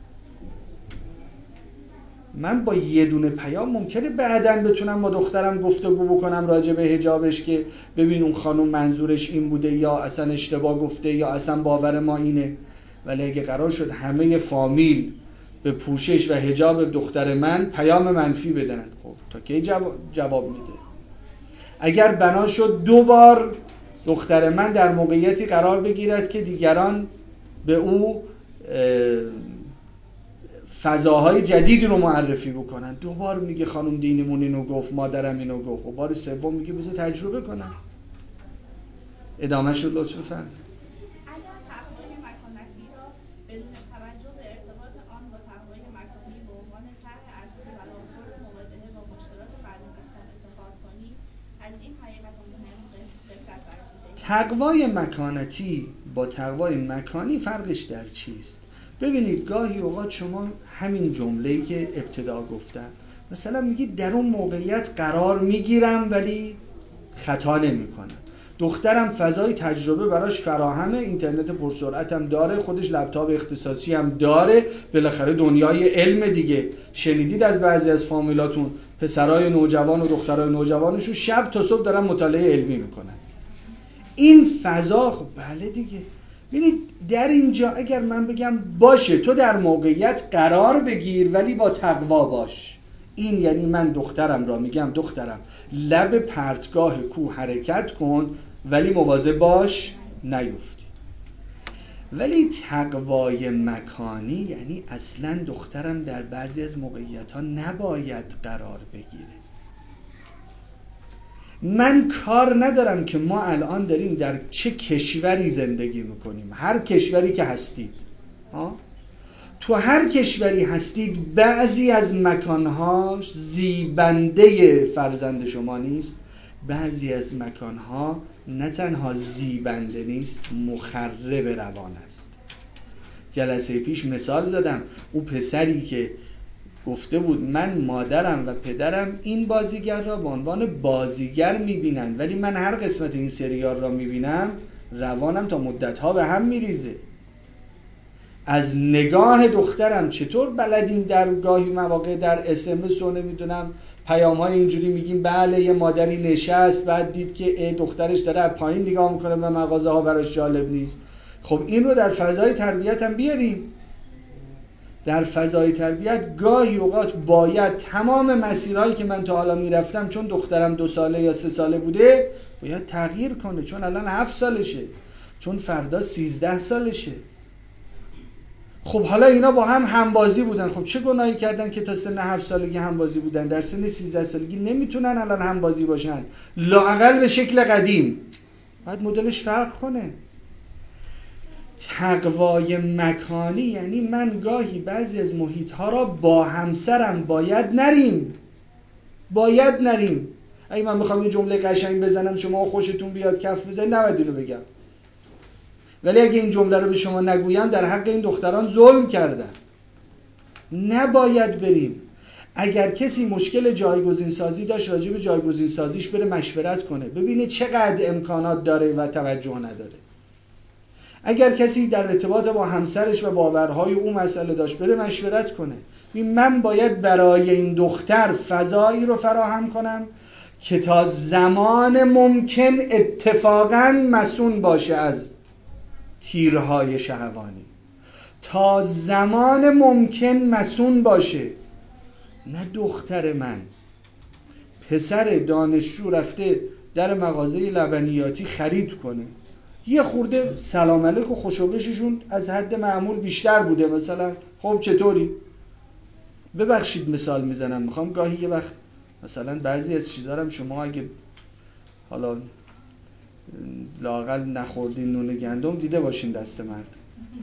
من با یه دونه پیام ممکنه بعداً بتونم با دخترم گفتگو بکنم راجع به حجابش که ببین اون خانم منظورش این بوده یا اصلا اشتباه گفته یا اصلا باور ما اینه. ولی اگه قرار شد همه فامیل به پوشش و حجاب دختر من پیام منفی بدن، خب تا کی جواب, جواب میده؟ اگر بنا شد دو بار دختر من در موقعیتی قرار بگیرد که دیگران به او فضاهای جدیدی رو معرفی بکنن، دوبار میگه خانم دینمون اینو گفت، مادرم اینو گفت، و بار سوم میگه بذار تجربه کنم. ادامه‌شو لطفاً بفرمایید. اگر تقوای مکانتی را بدون توجه به ارتباط آن با تقوای مکانی به عنوان طرح اصلی و راهبرد مواجهه با مشکلات مردم اسلام اتخاذ کنی، از این حقیقت مهم غفلت ورزیده. تقوای مکانتی با تقوای مکانی فرقش در چیست؟ ببینید گاهی اوقات شما همین جمله‌ای که ابتدا گفتم، مثلا میگید در اون موقعیت قرار میگیرم ولی خطا نمی‌کنم. دخترم فضای تجربه براش فراهمه، اینترنت پرسرعتم داره، خودش لپتاپ اختصاصی هم داره، بالاخره دنیای علم دیگه. شنیدید از بعضی از فامیلاتون پسرای نوجوان و دخترای نوجوانشون شب تا صبح دارن مطالعه علمی میکنن. این فضا، خب بله دیگه. ببینید در اینجا اگر من بگم باشه تو در موقعیت قرار بگیر ولی با تقوا باش، این یعنی من دخترم را میگم دخترم لب پرتگاه کوه حرکت کن ولی مواظب باش نیفتی. ولی تقوای مکانی یعنی اصلا دخترم در بعضی از موقعیت ها نباید قرار بگیره. من کار ندارم که ما الان داریم در چه کشوری زندگی میکنیم، هر کشوری که هستید ها؟ تو هر کشوری هستید بعضی از مکانهاش زیبنده فرزند شما نیست، بعضی از مکانها نه تنها زیبنده نیست مخرب روان است. جلسه پیش مثال زدم، اون پسری که گفته بود من مادرم و پدرم این بازیگر را به عنوان بازیگر میبینن ولی من هر قسمت این سریال را میبینم روانم تا مدتها به هم میریزه. از نگاه دخترم چطور بلدیم در گاهی مواقع در اس ام اس و نمیدونم پیام های اینجوری میگیم بله یه مادری نشست بعد دید که دخترش داره از پایین نگاه میکنه به مغازه ها، براش جالب نیست. خب این رو در فضای تربیت هم بیاریم. در فضای تربیت گاهی اوقات باید تمام مسیرهایی که من تا حالا میرفتم، چون دخترم دو ساله یا سه ساله بوده، باید تغییر کنه، چون الان هفت سالشه، چون فردا سیزده سالشه. خب حالا اینا با هم همبازی بودن، خب چه گناهی کردن که تا سن هفت سالگی همبازی بودن؟ در سن سیزده سالگی نمیتونن الان همبازی باشن، لااقل به شکل قدیم. باید مدلش فرق کنه. تقوای مکانی یعنی من گاهی بعضی از محیط‌ها را با همسرم باید نریم باید نریم اگه من بخوام یه جمله قشنگ بزنم شما خوشتون بیاد کف بزنید، نباید اینو بگم. ولی اگه این جمله رو به شما نگویم در حق این دختران ظلم کردم. نباید بریم. اگر کسی مشکل جایگزین سازی داشت، راجع به جایگزین سازیش بره مشورت کنه، ببینه چقدر امکانات داره و توجه نداره. اگر کسی در ارتباط با همسرش و باورهای او مسئله داشت، بره مشورت کنه. من باید برای این دختر فضایی رو فراهم کنم که تا زمان ممکن اتفاقاً مصون باشه از تیرهای شهوانی، تا زمان ممکن مصون باشه. نه دختر من، پسر دانشجو رفته در مغازه لبنیاتی خرید کنه، یه خورده سلام علیک و خوشوبششون از حد معمول بیشتر بوده مثلا، خب چطوری؟ ببخشید مثال میزنم، میخوام گاهی یه وقت مثلا بعضی از چیزا هم شما اگه حالا لااقل نخوردین نون گندم دیده باشین دست مرد.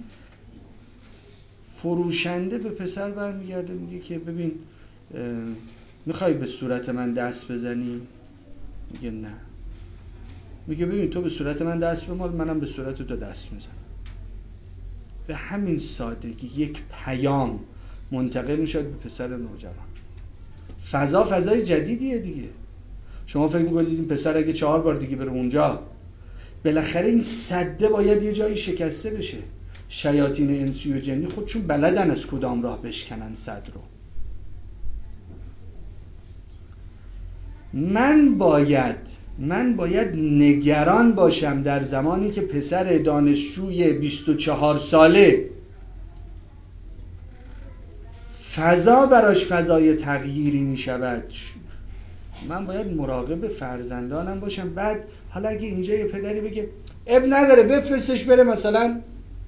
فروشنده به پسر برمیگرده میگه که ببین میخوای به صورت من دست بزنی؟ میگه نه. میگه ببین تو به صورت من دست بمال، منم به صورت تو دست میزنم. به همین سادگی یک پیام منتقل میشد به پسر نوجوان. فضا فضای جدیدیه دیگه. شما فکر میکنید این پسر اگه چهار بار دیگه بره اونجا، بالاخره این سده باید یه جایی شکسته بشه. شیاطین انسی و جنی خودشون بلدن از کدام راه بشکنن صد رو. من باید من باید نگران باشم در زمانی که پسر دانشجوی بیست و چهار ساله فضا براش فضای تغییری می شود. من باید مراقب فرزندانم باشم. بعد حالا اگه اینجا یه پدری بگه اب نداره بفرستش بره، مثلا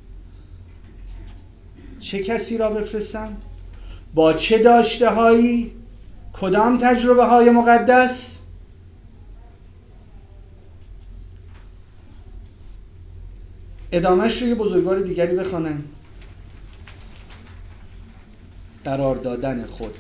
چه کسی را بفرستم؟ با چه داشته هایی؟ کدام تجربه های مقدس؟ ادامهش رو یه بزرگوار دیگری بخوانن. قرار دادن خود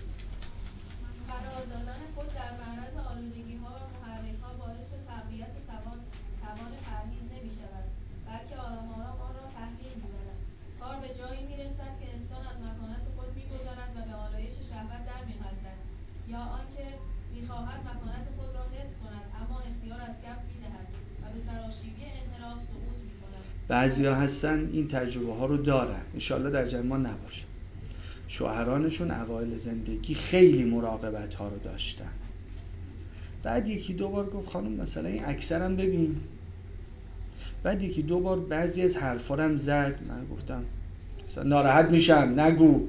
قرار دادن خود در معرض آلودگی‌ها و محرک‌ها باعث تقویت توان توان پرهیز نمی‌شود، بلکه آرام آرام آن را تحمیل می‌برد. کار به جایی می‌رسد که انسان از مکانت خود می‌گذرد و به آلایش شهوت درمی‌غلطد، یا آنکه می‌خواهد مکانت خود را حفظ کند اما اختیار از کف می‌دهد و به سراشیبی انحراف سقوط می‌کند. بعضیا هستن این تجربه ها رو دارن، انشالله در جمع ما نباشه. شوهرانشون اوایل زندگی خیلی مراقبت ها رو داشتن، بعد یکی دو بار گفت خانم مثلا این اکثرم ببین، بعد یکی دو بار بعضی از حرفا رو هم زد، من گفتم مثلا ناراحت میشم نگو.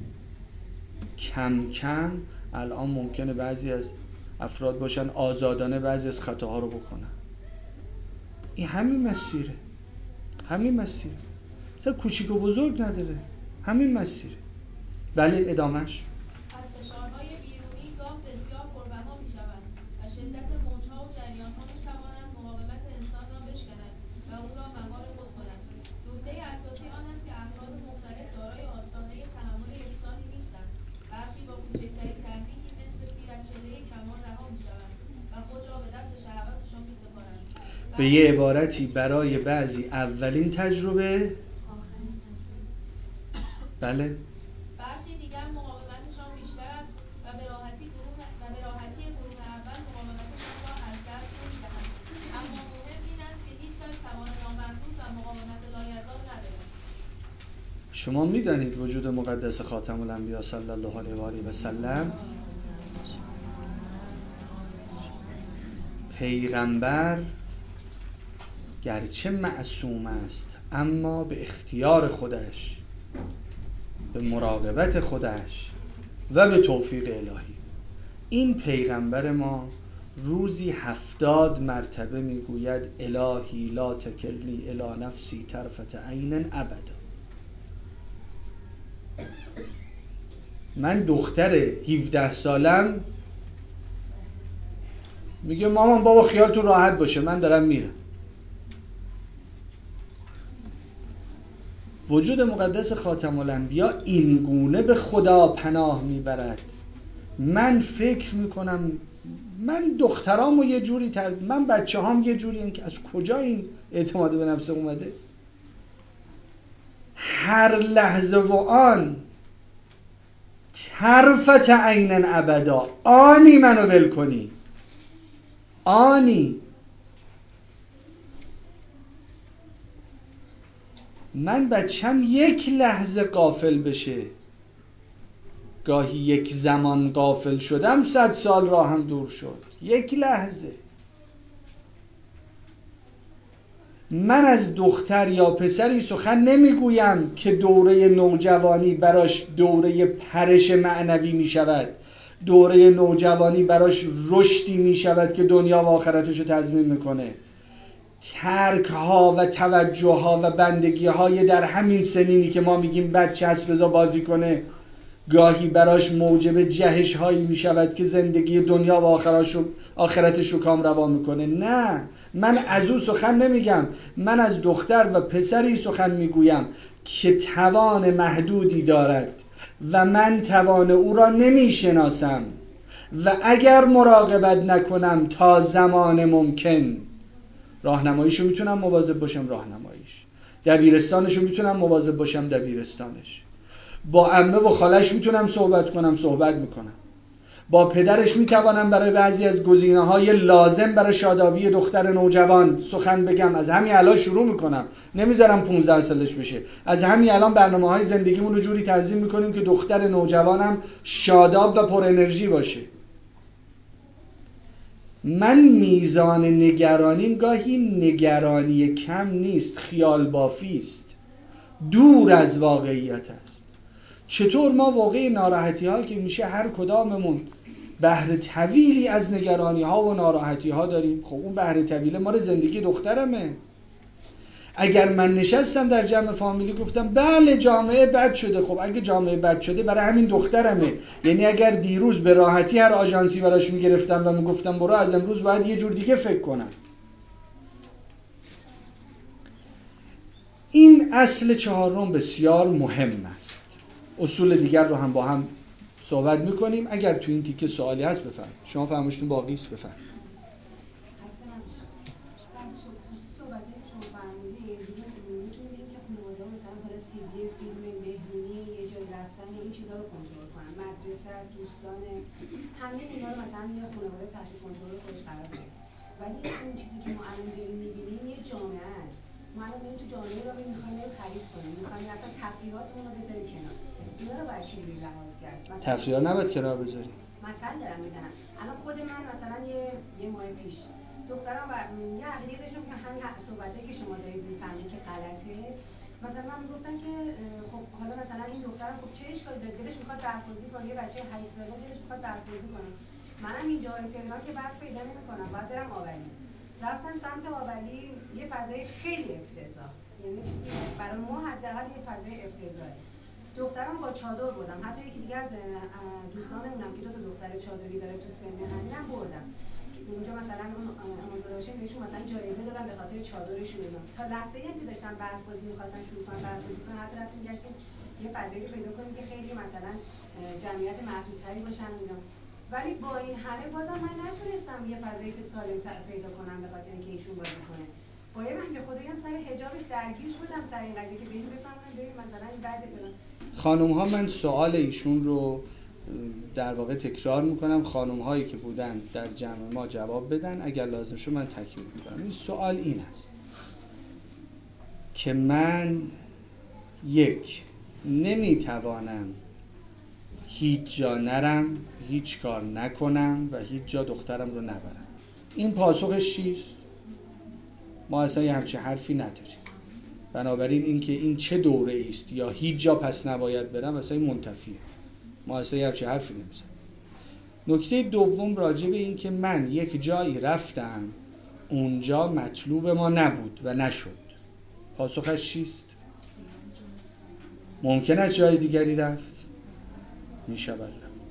کم کم الان ممکنه بعضی از افراد باشن آزادانه بعضی از خطاها رو بکنن. این همین مسیره، همین مسیر، مثلا کوچیک و بزرگ نداره، همین مسیر. بله ادامهش. از فشارهای بیرونی گاه بسیار پربها می‌شوند و شدت موج‌ها و جریان‌ها می‌توانند مقاومت انسان را بشکند و او را مهار خود کند. نکته اساسی آن است که افراد مختلف دارای آستانه تحمل یکسانی نیستند. برخی با کوچکترین تحریکی مثل تیر از چهره کمان رها می‌شوند و خود را به دست شهوتشان می‌سپارند. به یه عبارتی برای بعضی اولین تجربه، بله، برخی دیگر مقاومتشان بیشتر است و به راحتی گروه و به راحتی گروه اول مقاومتشان را از دست می‌دهند. اما مهم این است که هیچ کس توان نامحدود و مقاومت لایزال ندارد. شما میدانید وجود مقدس خاتم الانبیا صلی الله علیه و آله و سلم، پیغمبر گرچه معصوم است اما به اختیار خودش به مراقبت خودش و به توفیق الهی. این پیغمبر ما روزی هفتاد مرتبه میگوید الهی لا تکلنی الی نفسی طرفة عین ابدا. من دختر هفده سالم میگه مامان بابا خیالتون راحت باشه من دارم میرم. وجود مقدس خاتم الانبیا این گونه به خدا پناه میبرد. من فکر میکنم من دخترامو یه جوری تر... من بچه هام یه جوری این که از کجا این اعتماد به نفس اومده؟ هر لحظه و آن طرفة عین ابدا، آنی منو ول کنی، آنی. من بچم یک لحظه غافل بشه، گاهی یک زمان غافل شدم صد سال راهم دور شد. یک لحظه. من از دختر یا پسری سخن نمیگویم که دوره نوجوانی براش دوره پرش معنوی می شود، دوره نوجوانی براش رشدی می شود که دنیا و آخرتشو تضمین میکنه. ترک ها و توجه ها و بندگی های در همین سنینی که ما میگیم بچه هست بذار بازی کنه، گاهی براش موجب جهش هایی می شود که زندگی دنیا و آخرتش رو کام روا میکنه. نه، من از او سخن نمیگم. من از دختر و پسری سخن میگویم که توان محدودی دارد و من توان او را نمیشناسم و اگر مراقبت نکنم تا زمان ممکن راهنماییشو میتونم مواظب باشم، راهنماییش، دبیرستانشو میتونم مواظب باشم، دبیرستانش، با عمه و خالش میتونم صحبت کنم، صحبت میکنم، با پدرش میتوانم برای بعضی از گزینه‌های لازم برای شادابی دختر نوجوان سخن بگم. از همین الان شروع میکنم، نمیذارم پونزده سالش بشه. از همین الان برنامه‌های زندگیمون رو جوری تنظیم میکنیم که دختر نوجوانم شاداب و پر انرژی باشه. من میزان نگرانیم گاهی نگرانی کم نیست، خیال بافی است، دور از واقعیت است. چطور ما واقعی ناراحتی ها که میشه هر کداممون بحر طویلی از نگرانی ها و ناراحتی ها داریم. خب اون بحر طویله مال زندگی دخترمه. اگر من نشستم در جمع فامیلی گفتم بله جامعه بد شده، خب اگه جامعه بد شده برای همین دخترمه. یعنی اگر دیروز به راحتی هر آژانسی براش میگرفتم و میگفتم برو از امروز باید یه جور دیگه فکر کنم. این اصل چهارم بسیار مهم است. اصول دیگر رو هم با هم صحبت میکنیم. اگر تو این تیکه سوالی هست بفرم. شما فهمشتون باقی است بفرم. از دوستان همه اینا رو مثلا یه خانواده تحت کنترل خودش قرار بده. ولی اون چیزی که ما الان داریم می‌بینیم یه جامعه است. ما الان داریم تو جامعه رو می‌خوایم خرید کنیم، می‌خوایم اصلا تفریحاتمون رو بذاریم کنار. اینا رو باید چجوری لحاظ کرد؟ تفریحات نباید کنار بذاریم. مثلا دارم میزنم. الان خود من مثلا یه یه ماه پیش دخترم و یه عقیده داشتم که همین صحبتایی که شما دارید می‌فهمید که غلطه. مثلا من میگفتم که خب حالا مثلا این دخترم خب چه اشکالی داره، دلش میخواد برخوردی کنه، یه بچه هشت ساله دلش میخواد برخوردی کنه. منم اینجا تهران که برق پیدا نمیکنم، باید برم آولی. رفتم سمت آولی، یه فضای خیلی افتضاح، یعنی چیزی برای ما حداقل یه فضای افتضاحه. دخترم با چادر بردم، حتی یکی دیگه از دوستانمونم که دو تا دختر چادری داره تو سن همینم بردم. اونجا مثلا اون آموزشین بهشون مثلا جایزه دادم به خاطر چادرشون. اینا تا لحظه‌ای که داشتن برف‌بازی می‌خواستن شروع کنن برف‌بازی کنن، حتی رفتیم گشتیم یه فضایی رو پیدا کنیم که خیلی مثلا جمعیت محدودتری باشن اینا. ولی با این همه بازم من نتونستم یه فضایی که سالم پیدا کنم به خاطر اینکه ایشون بازی کنه. باید من که خودم سر حجابش درگیر شدم سر این قضیه که ببین بفهمن ببین مثلا این بعد فلان. خانم‌ها من سوال ایشون رو در واقع تکرار میکنم، خانم هایی که بودن در جمع ما جواب بدن، اگر لازم شد من تکمیل میکنم. این سوال این است که من یک نمیتوانم هیچ جا نرم، هیچ کار نکنم و هیچ جا دخترم رو نبرم. این پاسخش چیست؟ ما اصلا یه همچین حرفی نداریم. بنابراین اینکه این چه دوره است یا هیچ جا پس نباید برم اصلا این منتفیه، ما اصلا همچه حرفی نمیزنیم. نکته دوم راجع به این که من یک جایی رفتم اونجا مطلوب ما نبود و نشد، پاسخش چیست؟ ممکن است جای دیگری رفت؟ میشود.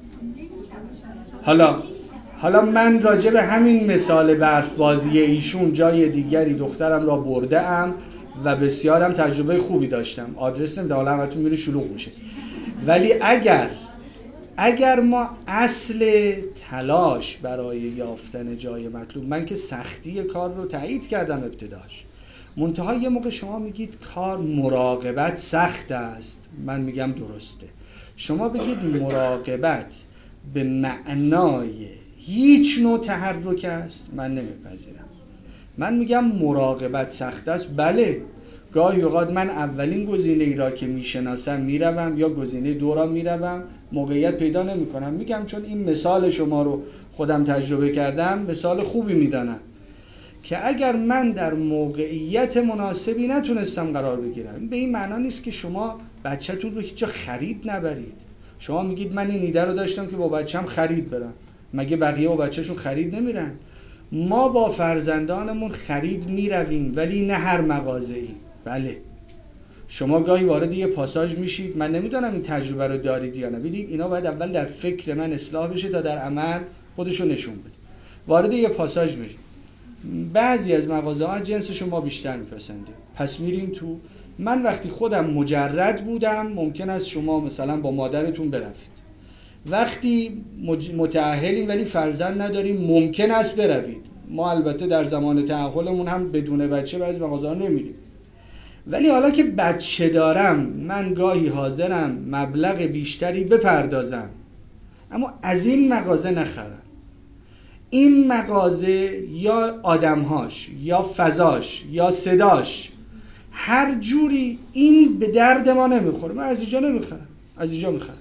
حالا حالا من راجع به همین مثال برف بازی ایشون جای دیگری دخترم را برده ام و بسیارم تجربه خوبی داشتم. آدرس نمیدم، حالا همتون میره شلوغ میشه. ولی اگر اگر ما اصل تلاش برای یافتن جای مطلوب، من که سختی کار رو تایید کردم ابتداش، منتها یه موقع شما میگید کار مراقبت سخت است، من میگم درسته. شما بگید مراقبت به معنای هیچ نوع تحرک است، من نمیپذیرم. من میگم مراقبت سخت است، بله گاهی اوقات من اولین گزینه ای را که میشناسم میروم یا گزینه دو را میروم، موقعیت پیدا نمیکنم. میگم چون این مثال شما رو خودم تجربه کردم مثال خوبی میدانم که اگر من در موقعیت مناسبی نتونستم قرار بگیرم، به این معنا نیست که شما بچه‌تون رو هیچ جا خرید نبرید. شما میگید من این ایده رو داشتم که با بچه‌م خرید برم، مگه بقیه با بچه‌شون خرید نمیرن؟ ما با فرزندانمون خرید میرویم ولی نه هر مغازه‌ای. بله شما گاهی وارد یه پاساژ میشید، من نمیدونم این تجربه رو دارید یا نه، ببینید اینا باید اول در فکر من اصلاح بشه تا در عمل خودشو نشون بده. وارد یه پاساژ میشید، بعضی از مغازه ها جنسشو ما بیشتر میپسندیم، پس میریم تو. من وقتی خودم مجرد بودم ممکن است شما مثلا با مادرتون بروید، وقتی متأهلیم ولی فرزند نداریم ممکن است بروید. ما البته در زمان تأهلمون هم بدون بچه بعضی مغازه ها نمیریم، ولی حالا که بچه دارم من گاهی حاضرم مبلغ بیشتری بپردازم اما از این مغازه نخرم. این مغازه یا آدمهاش یا فضاش یا صداش هر جوری این به درد ما نمیخوره، من از اینجا نمیخرم، از اینجا میخرم.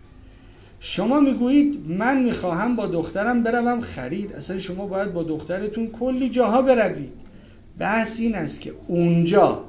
شما میگویید من میخواهم با دخترم بروم خرید، اصلا شما باید با دخترتون کلی جاها بروید. بحث این است که اونجا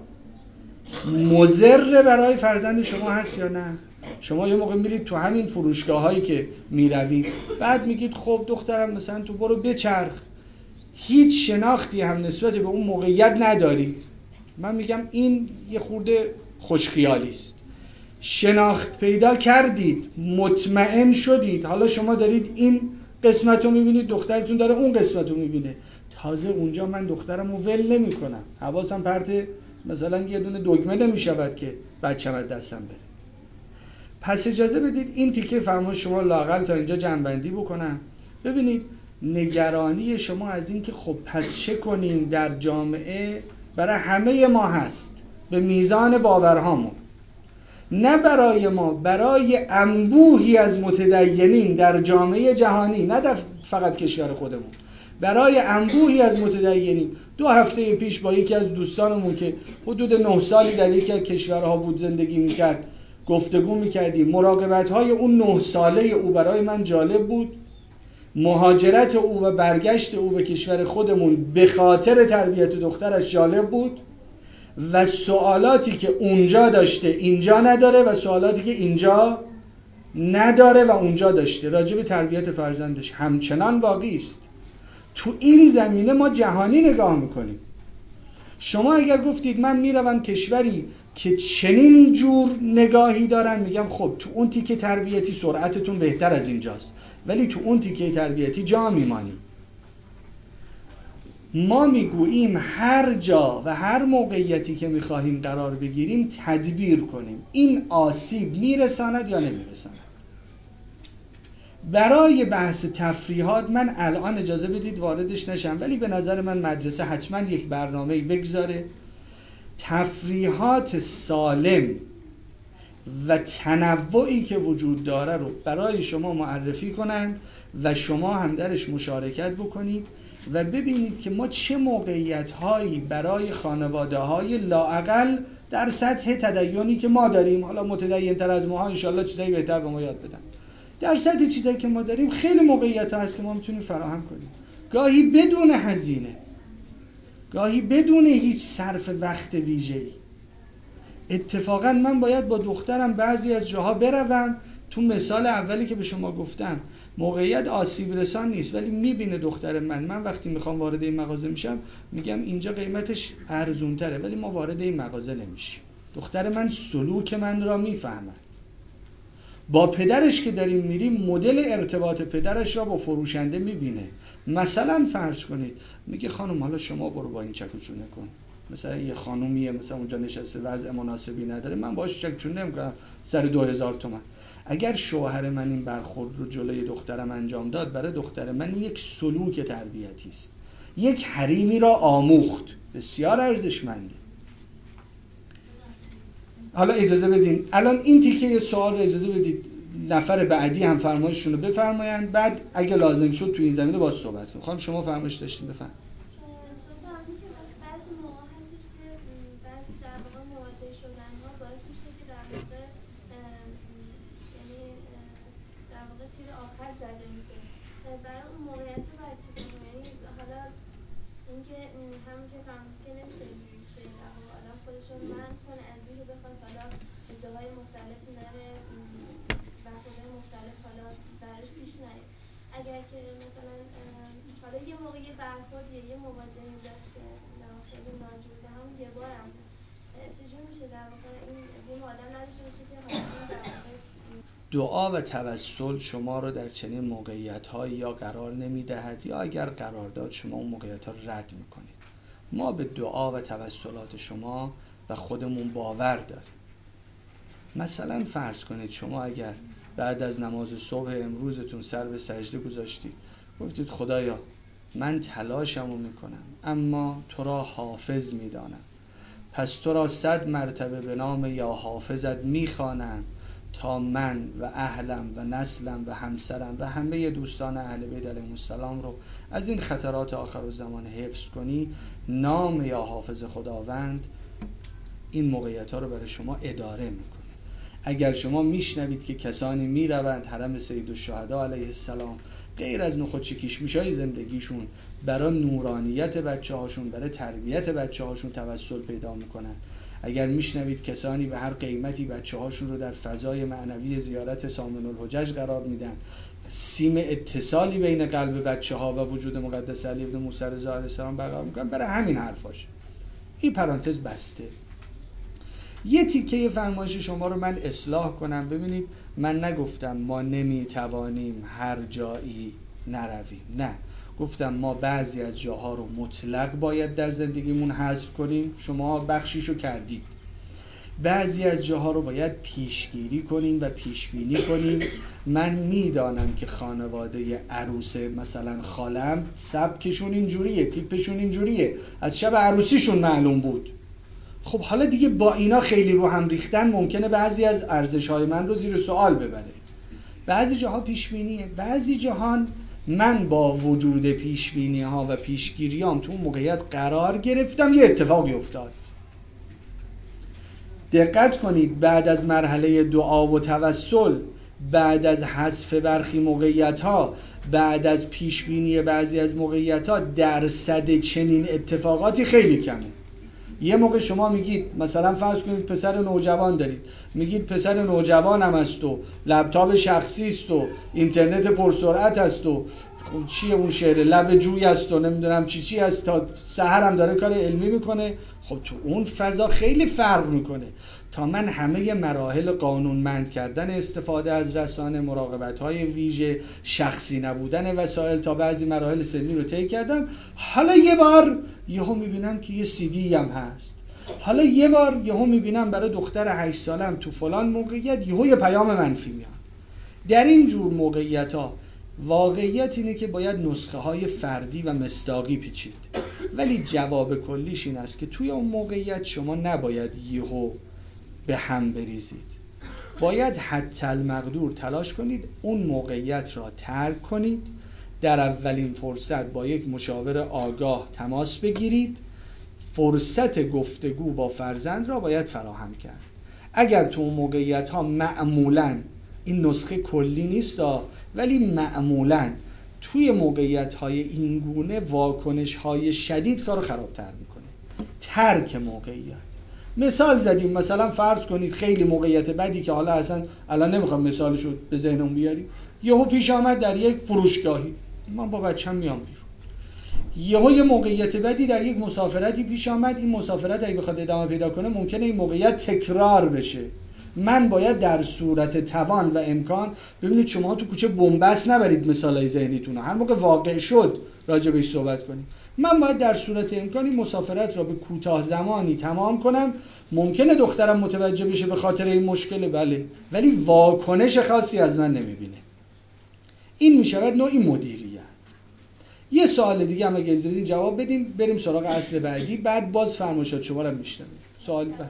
مضر برای فرزند شما هست یا نه. شما یه موقع میرید تو همین فروشگاه هایی که میروید، بعد میگید خب دخترم مثلا تو برو بچرخ، هیچ شناختی هم نسبت به اون موقعیت نداری. من میگم این یه خورده خوشخیالی است. شناخت پیدا کردید، مطمئن شدید، حالا شما دارید این قسمت رو میبینید، دخترتون داره اون قسمت رو میبینه، تازه اونجا من دخترم رو ول نمی کنم، حواسم پرت مثلا یه دونه دگمه نمیشود که بچه‌م از دستم بره. پس اجازه بدید این تیکه فهم شما لااقل تا اینجا جمع‌بندی بکنم. ببینید نگرانی شما از این که خب پس چه کنیم در جامعه برای همه ما هست به میزان باورهامون، نه برای ما، برای انبوهی از متدینین در جامعه جهانی، نه در فقط کشور خودمون، برای انبوهی از متدینین. دو هفته پیش با یکی از دوستانمون که حدود نه سالی در یکی از کشورها بود زندگی میکرد گفتگو میکردیم. مراقبت‌های اون نه ساله او برای من جالب بود، مهاجرت او و برگشت او به کشور خودمون به خاطر تربیت دخترش جالب بود، و سوالاتی که اونجا داشته اینجا نداره و سوالاتی که اینجا نداره و اونجا داشته راجع به تربیت فرزندش همچنان باقی است. تو این زمینه ما جهانی نگاه میکنیم. شما اگر گفتید من میروم کشوری که چنین جور نگاهی دارن، میگم خب تو اون تیکه تربیتی سرعتتون بهتر از اینجاست، ولی تو اون تیکه تربیتی جا میمانی. ما میگوییم هر جا و هر موقعیتی که میخواهیم قرار بگیریم تدبیر کنیم، این آسیب میرساند یا نمیرساند. برای بحث تفریحات من الان اجازه بدید واردش نشم، ولی به نظر من مدرسه حتما یک برنامه بگذاره تفریحات سالم و تنوعی که وجود داره رو برای شما معرفی کنند و شما هم درش مشارکت بکنید و ببینید که ما چه موقعیت‌هایی برای خانواده‌های لااقل در سطح تدینی که ما داریم، حالا متدین‌تر از ما انشالله چیزایی بهتر به ما یاد بدن، در سطح چیزایی که ما داریم خیلی موقعیت‌ها هست که ما میتونیم فراهم کنیم، گاهی بدون هزینه، گاهی بدون هیچ صرف وقت ویژه‌ای. اتفاقا من باید با دخترم بعضی از جاها بروم. تو مثال اولی که به شما گفتم موقعیت آسیب رسان نیست، ولی میبینه دختر من من وقتی میخوام وارد این مغازه میشم میگم اینجا قیمتش ارزون تره، ولی ما وارد این مغازه نمیشیم. دختر من سلوک من را میفهمه. با پدرش که داریم میریم مدل ارتباط پدرش را با فروشنده میبینه. مثلا فرض کنید میگه خانم حالا شما برو با این چک و چونه کن. مثلا یه خانومیه مثلا اونجا نشسته وضع مناسبی نداره، من باهاش چک و چونه نمیکنم سر دو هزار تومان. اگر شوهر من این برخورد رو جلوی دخترم انجام داد، برای دختر من یک سلوک تربیتی است، یک حریمی را آموخت، بسیار ارزشمنده. حالا اجازه بدین الان این تیکه سوال رو اجازه بدید نفر بعدی هم فرمایششون رو بفرمایند، بعد اگه لازم شد تو این زمینه باز صحبت کنیم. خانم شما فرمایش داشتین، بفرمایید. بعضی موقع هستش که بعضی در واقع مواجه شدن ها باعث میشه که در واقع یعنی در واقع تیر آخر زده میشه. برای اون موقعیت باید چی کنیم؟ یعنی حالا اینکه همون که فهمید که نمیشه اینجوری که در واقع آدم خودشون منع کنه از اینکه بخواد حالا به جاهای مختلف نره، برخوردهای مختلف حالا براش پیش نیاد. اگر که مثلا حالا یه موقع یه برخورد یا یه مواجهه داشت که خیلی ناجوره، همون یه بار هم بود، چجور میشه در واقع این این آدم نداشته باشه که حالا در واقع دعا و توسل شما رو در چنین موقعیت‌هایی یا قرار نمی‌دهد، یا اگر قرار داد شما اون موقعیت‌ها رو رد می‌کنید. ما به دعا و توسلات شما و خودمون باور داریم. مثلا فرض کنید شما اگر بعد از نماز صبح امروزتون سر به سجده گذاشتید، گفتید خدایا من تلاشمو میکنم اما تو را حافظ میدانم، پس تو را صد مرتبه به نام یا حافظت میخوانم تا من و اهلم و نسلم و همسرم و همه دوستان اهل بیت علیهم السلام رو از این خطرات آخر الزمان حفظ کنی. نام یا حافظ خداوند این موقعیت ها رو برای شما اداره میکنه. اگر شما میشنوید که کسانی میروند حرم سیدالشهدا علیه السلام غیر از نخود کشمشای زندگیشون برای نورانیت بچه هاشون، برای تربیت بچه هاشون توسل پیدا میکنن، اگر میشنوید کسانی به هر قیمتی بچه هاشون رو در فضای معنوی زیارت سامن الحجج قرار میدن، سیم اتصالی بین قلب بچه ها و وجود مقدس علی ابن موسی رضا علیه السلام برقرار میکنن، برای همین حرفاش. این پرانتز بسته. یه تیکه فرمایش شما رو من اصلاح کنم. ببینید من نگفتم ما نمیتوانیم هر جایی نرویم، نه، گفتم ما بعضی از جاها رو مطلق باید در زندگیمون حذف کنیم، شما بخشیشو کردید. بعضی از جاها رو باید پیشگیری کنیم و پیشبینی کنیم. من میدانم که خانواده عروس مثلا خالم سبکشون اینجوریه، تیپشون اینجوریه، از شب عروسیشون معلوم بود. خب حالا دیگه با اینا خیلی رو هم ریختن ممکنه بعضی از ارزش‌های من رو زیر سوال ببره. بعضی جاها پیشبینیه، بعضی جاها من با وجود پیشبینی‌ها و پیشگیریام تو اون موقعیت قرار گرفتم، یه اتفاقی افتاد. دقت کنید بعد از مرحله دعا و توسل، بعد از حذف برخی موقعیت‌ها، بعد از پیشبینی بعضی از موقعیت‌ها، درصد چنین اتفاقاتی خیلی کمه. یه موقع شما میگید مثلا فرض کنید پسر نوجوان دارید، میگید پسر نوجوانم است و لپتاپ شخصی است و اینترنت پرسرعت است و چیه اون شعر لب جوی است و نمیدونم چی چی است، تا سحرم داره کار علمی میکنه. خب تو اون فضا خیلی فرق میکنه تا من همه مراحل قانونمند کردن استفاده از رسانه، مراقبت‌های ویژه، شخصی نبودن وسایل تا بعضی مراحل سنی رو طی کردم. حالا یه بار یهو میبینم که یه سی دی هم هست. حالا یه بار یهو میبینم برای دختر هشت سالم تو فلان موقعیت یهو یه پیام منفی میاد. در این جور موقعیت‌ها واقعیت اینه که باید نسخه های فردی و مصداقی پیچید، ولی جواب کلیش این است که توی اون موقعیت شما نباید یهو به هم بریزید. باید حتی المقدور تلاش کنید اون موقعیت را ترک کنید، در اولین فرصت با یک مشاور آگاه تماس بگیرید، فرصت گفتگو با فرزند را باید فراهم کرد. اگر تو اون موقعیت ها معمولاً این نسخه کلی نیست ولی معمولاً توی موقعیت های این گونه واکنش های شدید کارو خرابتر میکنه. ترک موقعیت، مثال زدیم، مثلا فرض کنید خیلی موقعیت بدی که حالا اصلا الان نمیخوام مثالش رو به ذهنم بیاریم، یهو پیش آمد در یک فروشگاهی، من با بچه‌م میام بیرون، یهو یه موقعیت بدی در یک مسافرتی پیش آمد، این مسافرت اگه بخواد ادامه پیدا کنه ممکنه این موقعیت تکرار بشه. من باید در صورت توان و امکان، ببینید شما تو کوچه بنبست نبرید مثالای ذهنیتون رو، هر موقع واقع شد راجع بهش صحبت کنید. من باید در صورت امکان این مسافرت را به کوتاه زمانی تمام کنم. ممکنه دخترم متوجه بشه به خاطر این مشکل، بله، ولی واکنش خاصی از من نمیبینه. این میشود نوعی مدیریت. یه سوال دیگه هم اگه اجازه بدین جواب بدیم، بریم سراغ اصل بعدی، بعد باز فرمایشات شما رو میشنویم. سوال بعد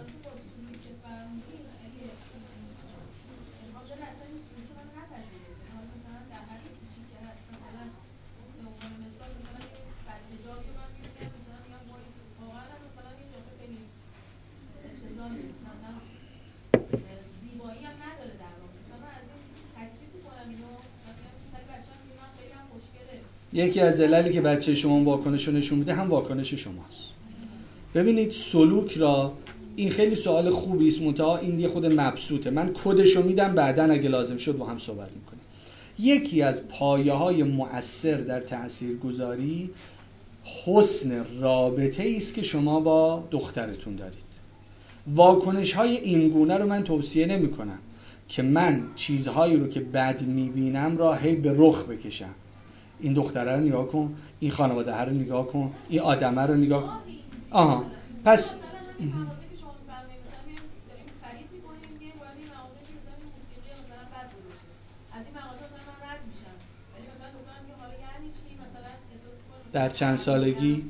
یکی از دلایلی که بچه شما واکنش رو نشون میده هم واکنش شماست. ببینید سلوک را، این خیلی سوال خوبی است، منتها این یه خود مبسوطه، من کدش رو میدم بعداً اگه لازم شد با هم صحبت میکنیم. یکی از پایه‌های مؤثر در تاثیرگذاری حسن رابطه است که شما با دخترتون دارید. واکنش‌های این گونه رو من توصیه نمی‌کنم که من چیزهایی رو که بد می‌بینم را هی به رخ بکشم. این دختره رو نگاه کن، این خانواده رو نگاه کن، این آدمه رو نگاه کن. آها پس در چند سالگی؟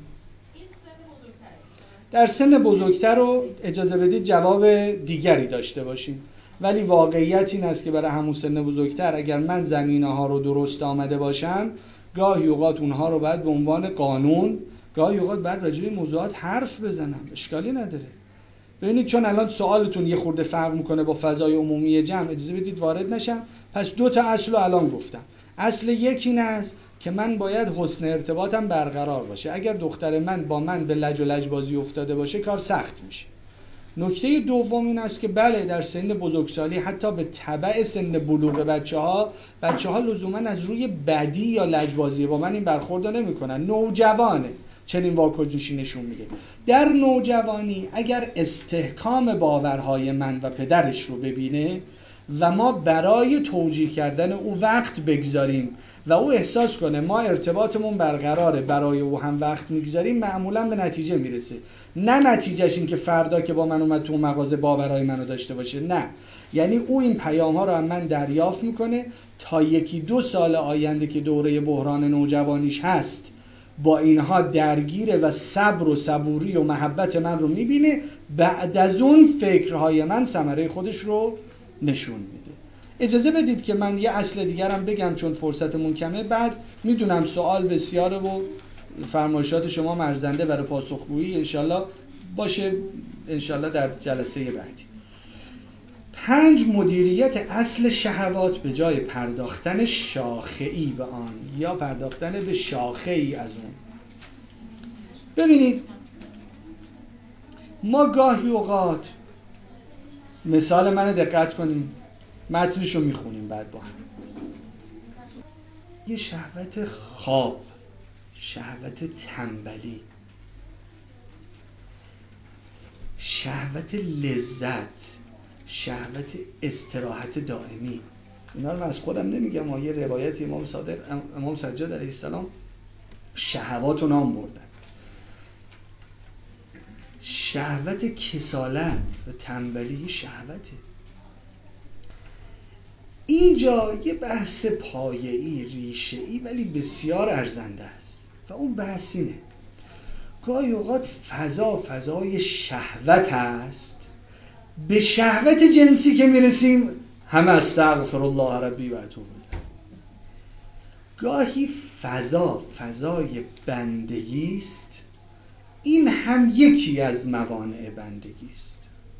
در سن بزرگتر رو اجازه بدید جواب دیگری داشته باشیم، ولی واقعیت این است که برای همون سن بزرگتر اگر من زمینه‌ها رو درست آمده باشم، گاهی اوقات اونها رو باید به عنوان قانون، گاهی اوقات باید راجع به موضوعات حرف بزنم، اشکالی نداره. ببینید چون الان سوالتون یه خورده فرق میکنه با فضای عمومی جمع، اجازه بدید وارد نشم. پس دو تا اصل رو الان گفتم. اصل یکی این است که من باید حسن ارتباطم برقرار باشه. اگر دختر من با من به لج و لجبازی افتاده باشه کار سخت میشه. نکته دوم این است که بله در سن بزرگسالی حتی به تبع سن بلوغ بچه‌ها، بچه‌ها لزوما از روی بدی یا لجبازی با من این برخورد نمی‌کنن. نوجوانه چنین واکنشی نشون میده. در نوجوانی اگر استحکام باورهای من و پدرش رو ببینه و ما برای توجیه کردن او وقت بگذاریم و او احساس کنه ما ارتباطمون برقراره، برای او هم وقت میگذاریم، معمولا به نتیجه میرسه. نه نتیجهش این که فردا که با من اومد تو مغازه باورهای منو داشته باشه، نه، یعنی او این پیام ها رو هم من دریافت میکنه تا یکی دو سال آینده که دوره بحران نوجوانیش هست با اینها درگیره و صبر و صبوری و محبت من رو میبینه، بعد از اون فکرهای من ثمره خودش رو نشون میده. اجازه بدید که من یه اصل دیگرم بگم چون فرصتمون کمه، بعد میدونم سوال بسیاره و فرمایشات شما مرزنده برای پاسخگویی انشالله باشه، انشالله در جلسه بعدی. پنج، مدیریت اصل شهوات به جای پرداختن شاخه‌ای به آن یا پرداختن به شاخه‌ای از اون. ببینید ما گاهی اوقات، مثال منو دقت کنیم، متنشو میخونیم بعد با هم، یه شهوت خواب، شهوت تنبلی، شهوت لذت، شهوت استراحت دائمی، اینا رو من از خودم نمیگم، ما یه روایت امام صادق امام سجاد علیه السلام شهوات رو نام بردن. شهوت کسالت و تنبلی شهوته. اینجا یه بحث پایه‌ای، ریشه‌ای ولی بسیار ارزنده است و اون بحث اینه: گاهی اوقات فضا فضای شهوت است، به شهوت جنسی که میرسیم همه استغفر الله ربی و اتوب الیه. گاهی فضا فضای بندگی است، این هم یکی از موانع بندگی است.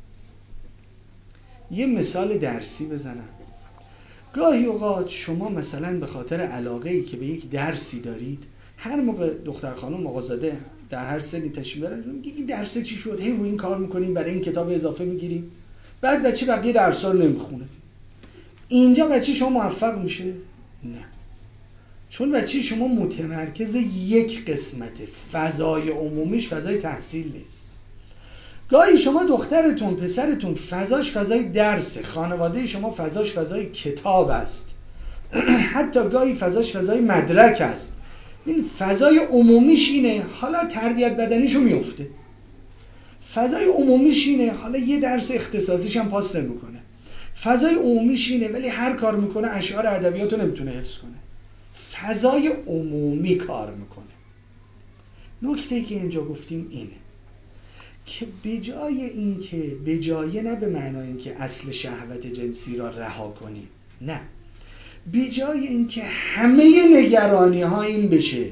یه مثال درسی بزنم. گاهی اوقات شما مثلا به خاطر علاقه‌ای که به یک درسی دارید، هر موقع دختر خانم آقازاده در هر سنی تشریف بیارن میگه این درس چی شد؟ هی رو این کار میکنیم، برای این کتاب اضافه میگیریم. بعد بچه بقیه درس‌ها رو نمیخونه. اینجا بچه شما موفق میشه؟ نه. چون بچه شما متمرکز یک قسمته، فضای عمومیش فضای تحصیل نیست. گاهی شما دخترتون، پسرتون فضاش فضای درسه، خانواده شما فضاش فضای کتاب است، حتی گاهی فضاش فضای مدرک است. این فضای عمومیش اینه، حالا تربیت بدنیشو میفته. فضای عمومیش اینه، حالا یه درس اختصاصیش هم پاس نمیکنه. فضای عمومیش اینه ولی هر کار میکنه اشعار ادبیاتو نمیتونه حفظ کنه. فضای عمومی کار میکنه. نکته‌ای که اینجا گفتیم اینه که به جای این که به جای نه به معنای این که اصل شهوت جنسی را رها کنیم، نه، به جای این که همه نگرانی ها این بشه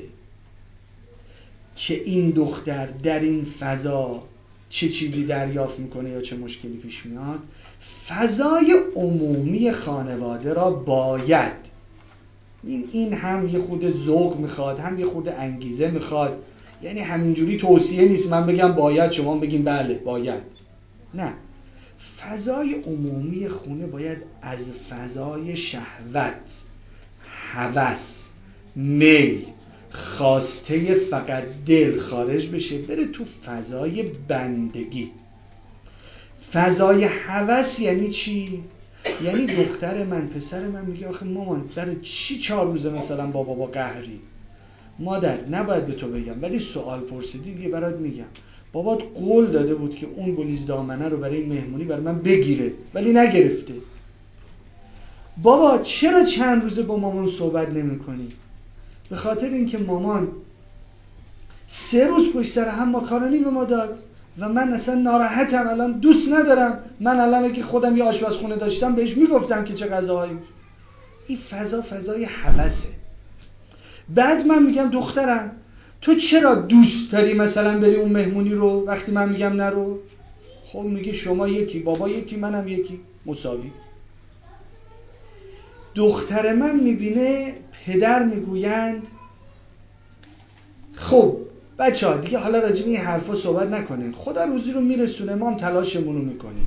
که این دختر در این فضا چه چیزی دریافت میکنه یا چه مشکلی پیش میاد، فضای عمومی خانواده را باید، این این هم یه خود ذوق میخواد، هم یه خود انگیزه میخواد. یعنی همینجوری توصیه نیست من بگم باید شما بگیم بله باید، نه، فضای عمومی خونه باید از فضای شهوت، هوس، میل، خواسته فقط دل خارج بشه، بره تو فضای بندگی. فضای هوس یعنی چی؟ یعنی دختر من، پسر من میگه آخه مامان برای چی چهار روزه مثلا با بابا قهری؟ مادر نباید به تو بگم ولی سوال پرسیدی دیگه برات میگم. بابات قول داده بود که اون گلیز دامنه رو برای مهمونی برای من بگیره ولی نگرفته. بابا چرا چند روزه با مامان صحبت نمی کنی؟ به خاطر اینکه مامان سه روز پشت سر هم ماکارونی به ما داد و من اصلا ناراحتم، الان دوست ندارم. من الان اگه خودم یه آشپزخونه داشتم بهش میگفتم که چه غذاهایی. این فضا فضای هوسه. بعد من میگم دخترم تو چرا دوست داری مثلا بری اون مهمونی رو وقتی من میگم نرو؟ خب میگه شما یکی، بابا یکی، منم یکی، مساوی. دختر من میبینه پدر میگویند خب بچه ها دیگه حالا راجع به این حرفا صحبت نکنین، خدا روزی رو میرسونه، ما هم تلاشمون رو میکنیم.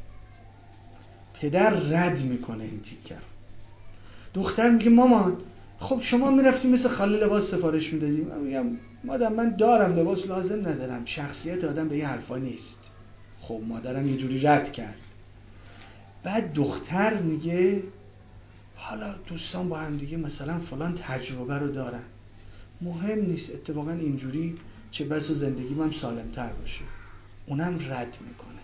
پدر رد میکنه این تیکر. دختر میگه مامان خب شما میرفتیم مثل خاله لباس سفارش میدادیم. من میگم مادر من دارم لباس، لازم ندارم، شخصیت آدم به یه حرفا نیست. خب مادرم یه جوری رد کرد. بعد دختر میگه حالا دوستان با هم دیگه مثلا فلان تجربه رو دارن، مهم نیست، اتفاقا اینجوری چه بس زندگی من سالمتر باشه. اونم رد میکنه.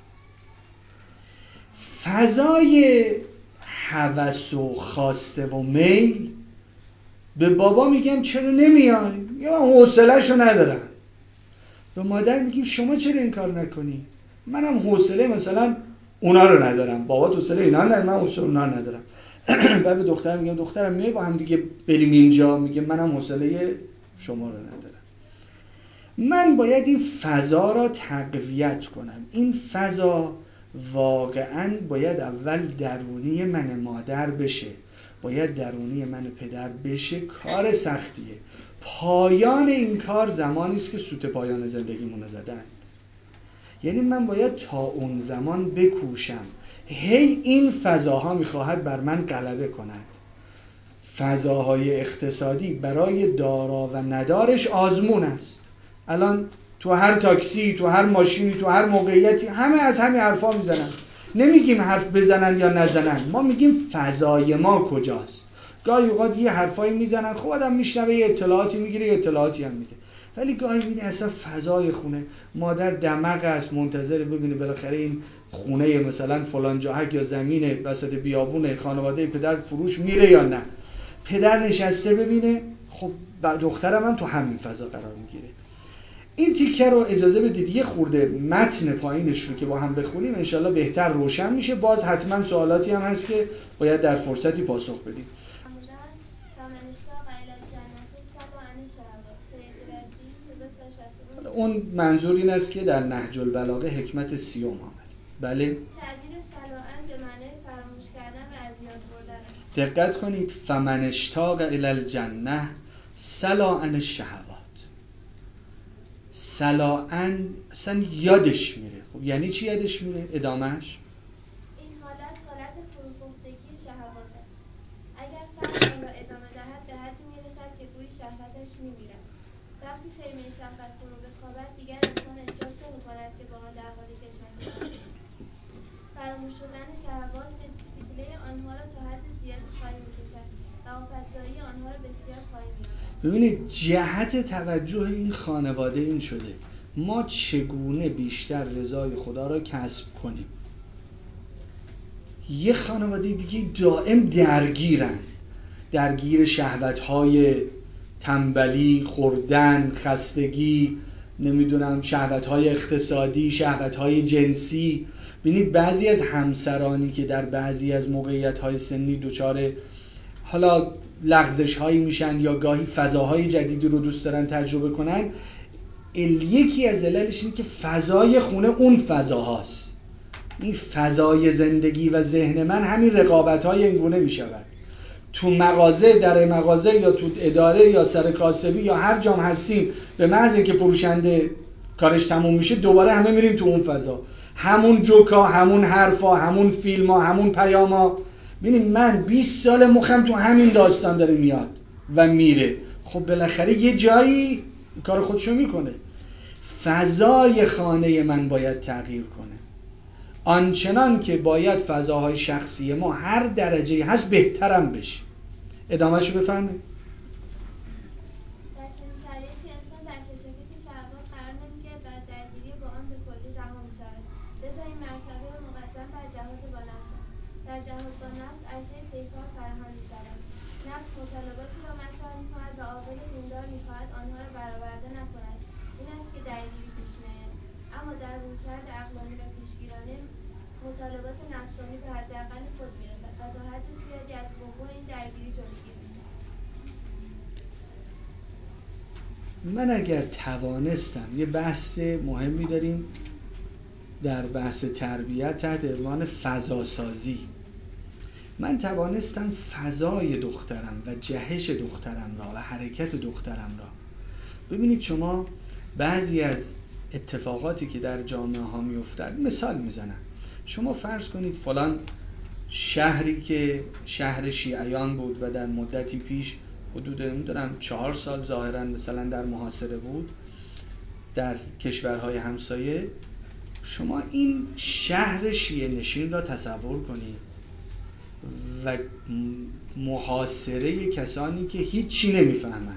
فضای هوس و خواسته و میل. به بابا میگم چرا نمیای؟ یا من حوصله‌شو ندارم. به مادر میگیم شما چرا این کار نکنی؟ منم حوصله مثلا اونا رو ندارم. بابا حوصله اینا نداره، من حوصله اونا ندارم. بعد به دختر میگم دخترم میای با هم دیگه بریم اینجا؟ میگه منم حوصله شما رو ندارم. من باید این فضا را تقویت کنم. این فضا واقعاً باید اول درونی من مادر بشه، باید درونی من پدر بشه. کار سختیه. پایان این کار زمانی است که سوت پایان زندگیمون رو زدن. یعنی من باید تا اون زمان بکوشم. هی این فضاها میخواهد بر من غلبه کند. فضاهای اقتصادی برای دارا و ندارش آزمون است. الان تو هر تاکسی، تو هر ماشینی، تو هر موقعیتی همه از همین حرفا میزنن. نمیگیم حرف بزنن یا نزنن، ما میگیم فضای ما کجاست. گاهی اوقات یه حرفایی میزنن، خب آدم میشنوه، یه اطلاعاتی میگیره، یه اطلاعاتی هم میده. ولی گاهی میبینی اصلا فضای خونه، مادر دمق است، منتظر ببینه بالاخره این خونه مثلا فلان جاهک یا زمین وسط بیابونه خانواده پدر فروش میره یا نه. پدر نشسته ببینه. خب دخترم هم تو همین فضا قرار میگیره. این تیکه رو اجازه بدید یه خورده متن پایینش رو که با هم بخونیم انشالله بهتر روشن میشه. باز حتما سوالاتی هم هست که باید در فرصتی پاسخ بدیم. اون منظور این است که در نهج البلاغه حکمت سیوم آمد. بله؟ تعبیر سلاعن به معنی فراموش کردن و از یاد بردن است. دقت کنید. فمن اشتاق الی الجنه سلاعن الشهوات. صلاحاً اصلا یادش میره. خب یعنی چی یادش میره؟ ادامهش این حالت حالت فروپختگی شهوات است. اگر فرد آن را ادامه دهد به حدی میرسد که گویی شهوتش میمیرد. وقتی خیمه شهوت فرو بخوابد دیگر انسان احساس نمی‌کند که با آن در حال کشمکش است. فراموش شدن شهوات فضیله آنها را تا حد زیادی پایین می‌کشد و آفتزایی آنها را بسیار پایین می‌آورد. ببینید جهت توجه این خانواده این شده ما چگونه بیشتر رضای خدا را کسب کنیم. یه خانواده دیگه دائم درگیرن، درگیر شهوت‌های تنبلی، خوردن، خستگی، نمیدونم شهوت‌های اقتصادی، شهوت‌های جنسی. ببینید بعضی از همسرانی که در بعضی از موقعیت‌های سنی دچار حالا لغزش‌هایی میشن یا گاهی فضاهای جدیدی رو دوست دارن تجربه کنن، یکی از عللش اینه که فضای خونه اون فضاهاست. این فضای زندگی و ذهن من همین رقابت‌های اینگونه میشود. تو مغازه، در مغازه یا تو اداره یا سر کاسبی یا هر جام هستیم، به محض اینکه فروشنده کارش تموم میشه دوباره همه میریم تو اون فضا، همون جوکا، همون حرفا، همون فیلما، همون پیاما. ببینید من بیست سال مخم تو همین داستان داره میاد و میره. خب بالاخره یه جایی کار خودشو میکنه. فضای خانه من باید تغییر کنه، آنچنان که باید فضاهای شخصی ما هر درجه هست بهترم بشه. ادامهشو بفرمایید. در چنین شرایطی انسان در کشاکش شهوات قرار نمیگیرد و درگیری با آن به کلی رها میشود. لذا این مرتبه مقدم بر جهاد با نفس است. در جهاد با نفس عرصه پیکار فراهم میشود. نفس مطالباتی را مطرح میکند و عاقل دیندار میخواهد آنها را برآورده نکند. این است که درگیری پیش میآید. اما در رویکرد عقلانی و پیشگیرانه مطالبات نفسانی به حداقل خود میرسد و تا حد زیادی از وقوع این درگیری جلوگیری میشود. من اگر توانستم، یه بحث مهمی داریم در بحث تربیت تحت عنوان فضاسازی، من توانستم فضای دخترم و جهش دخترم را و حرکت دخترم را ببینید. شما بعضی از اتفاقاتی که در جامعه ها می افتد، مثال میزنم، شما فرض کنید فلان شهری که شهر شیعیان بود و در مدتی پیش حدود نمیدونم چهار سال ظاهرا مثلا در محاصره بود در کشورهای همسایه، شما این شهر شیعه نشین را تصور کنید و محاصره کسانی که هیچی نمیفهمن.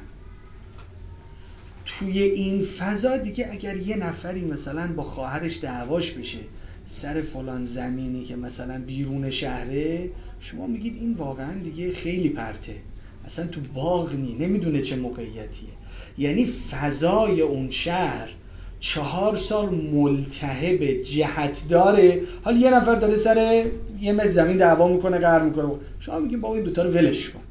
توی این فضا دیگه اگر یه نفری مثلا با خواهرش دعواش بشه سر فلان زمینی که مثلا بیرون شهره، شما میگید این واقعا دیگه خیلی پرته، اصلا تو باغ نی، نمیدونه چه موقعیتیه. یعنی فضای اون شهر چهار سال ملتهب جهت داره، حالا یه نفر داره سر یه متر زمین دعوا میکنه، قهر میکنه، شما میگید بابا این دوتا رو ولش کن.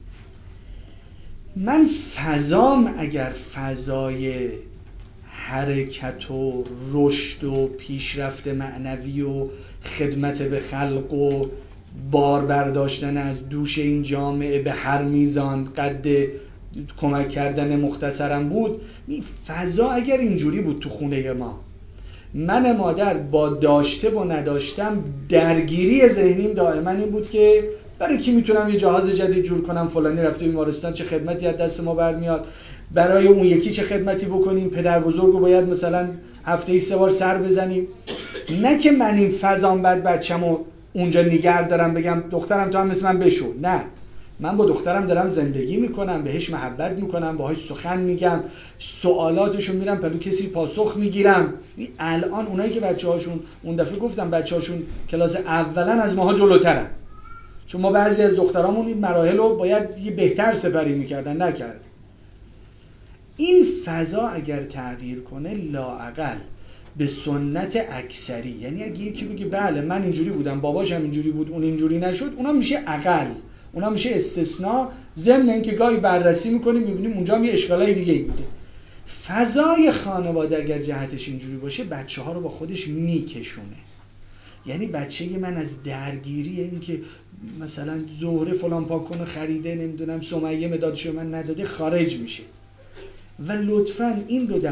من فضام اگر فضای حرکت و رشد و پیشرفت معنوی و خدمت به خلق و بار برداشتن از دوش این جامعه به هر میزان قد کمک کردن مختصرم بود، این فضا اگر اینجوری بود تو خونه ما، من مادر با داشته و نداشتم درگیری ذهنیم دائما این بود که برای کی میتونم یه جهاز جدید جور کنم، فلانی رفته بیمارستان چه خدمتی از دست ما برمیاد، برای اون یکی چه خدمتی بکنیم، پدر بزرگو باید مثلا هفته ای سه بار سر بزنیم. نه که من این فضام بعد بچه‌مو اونجا نگه دارم بگم دخترم تو هم مثل من بشو، نه، من با دخترم دارم زندگی میکنم، بهش محبت میکنم، باهاش سخن میگم، سوالاتشو میرم پلو کسی پاسخ میگیرم. الان اونایی که بچه‌هاشون اون دفعه گفتم بچه‌هاشون کلاس اولن از ماها جلوترن، چون ما بعضی از دخترامون این مراحل رو باید یه بهتر سپری میکردن، نکرد. این فضا اگر تغییر کنه لااقل به سنت اکثری، یعنی اگه یکی بگه بله من اینجوری بودم باباشم اینجوری بود اون اینجوری نشد، اونا میشه اقل، اونا میشه استثناء، ضمن اینکه گاهی بررسی میکنیم میبینیم اونجا هم یه اشکالای دیگه ای بوده. فضای خانواده اگر جهتش اینجوری باشه بچه ها رو با خودش میکشونه. یعنی بچه من از درگیری این که مثلا زهره فلان پاک کنه خریده، نمیدونم سمیه مدادشو من نداده، خارج میشه. و لطفاً این رو در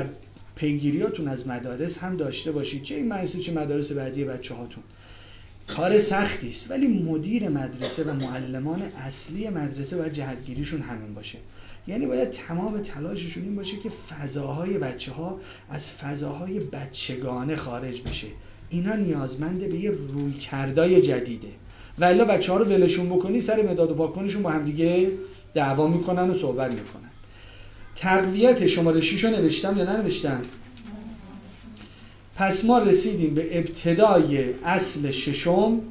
پیگیریاتون از مدارس هم داشته باشید، چه این مدرسه چه مدارس بعدی بچه هاتون. کار سختی است، ولی مدیر مدرسه و معلمان اصلی مدرسه باید جهتگیریشون همین باشه. یعنی باید تمام تلاششون این باشه که فضاهای بچه‌ها از فضاهای بچگانه خارج بشه. اینا نیازمند به یه رویکردای جدیده. والا بچه‌ها رو ولشون بکنی سر مداد و پاک‌کنشون با هم دیگه دعوا میکنن و صحبت میکنن. تقویت شماره شش رو نوشتم یا ننوشتم؟ پس ما رسیدیم به ابتدای اصل ششم،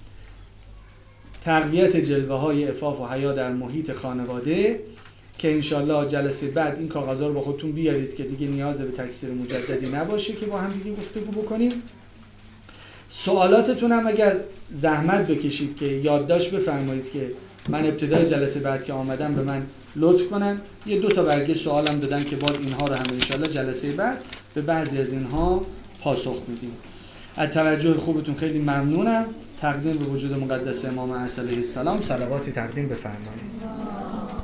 تقویت جلوه های عفاف و حیا در محیط خانواده، که انشالله جلسه بعد این کاغذها رو با خودتون بیارید که دیگه نیاز به تکثیر مجددی نباشه که با هم دیگه گفتگو بکنیم. سوالاتتون هم اگر زحمت بکشید که یادداشت بفرمایید که من ابتدای جلسه بعد که آمدم به من لطف کنن، یه دو تا برگه سوالم دادن که بعد اینها رو هم انشالله جلسه بعد به بعضی از اینها پاسخ میدیم. از توجه خوبتون خیلی ممنونم. تقدیم به وجود مقدس امام علیه السلام صلواتی تقدیم بفرمایید.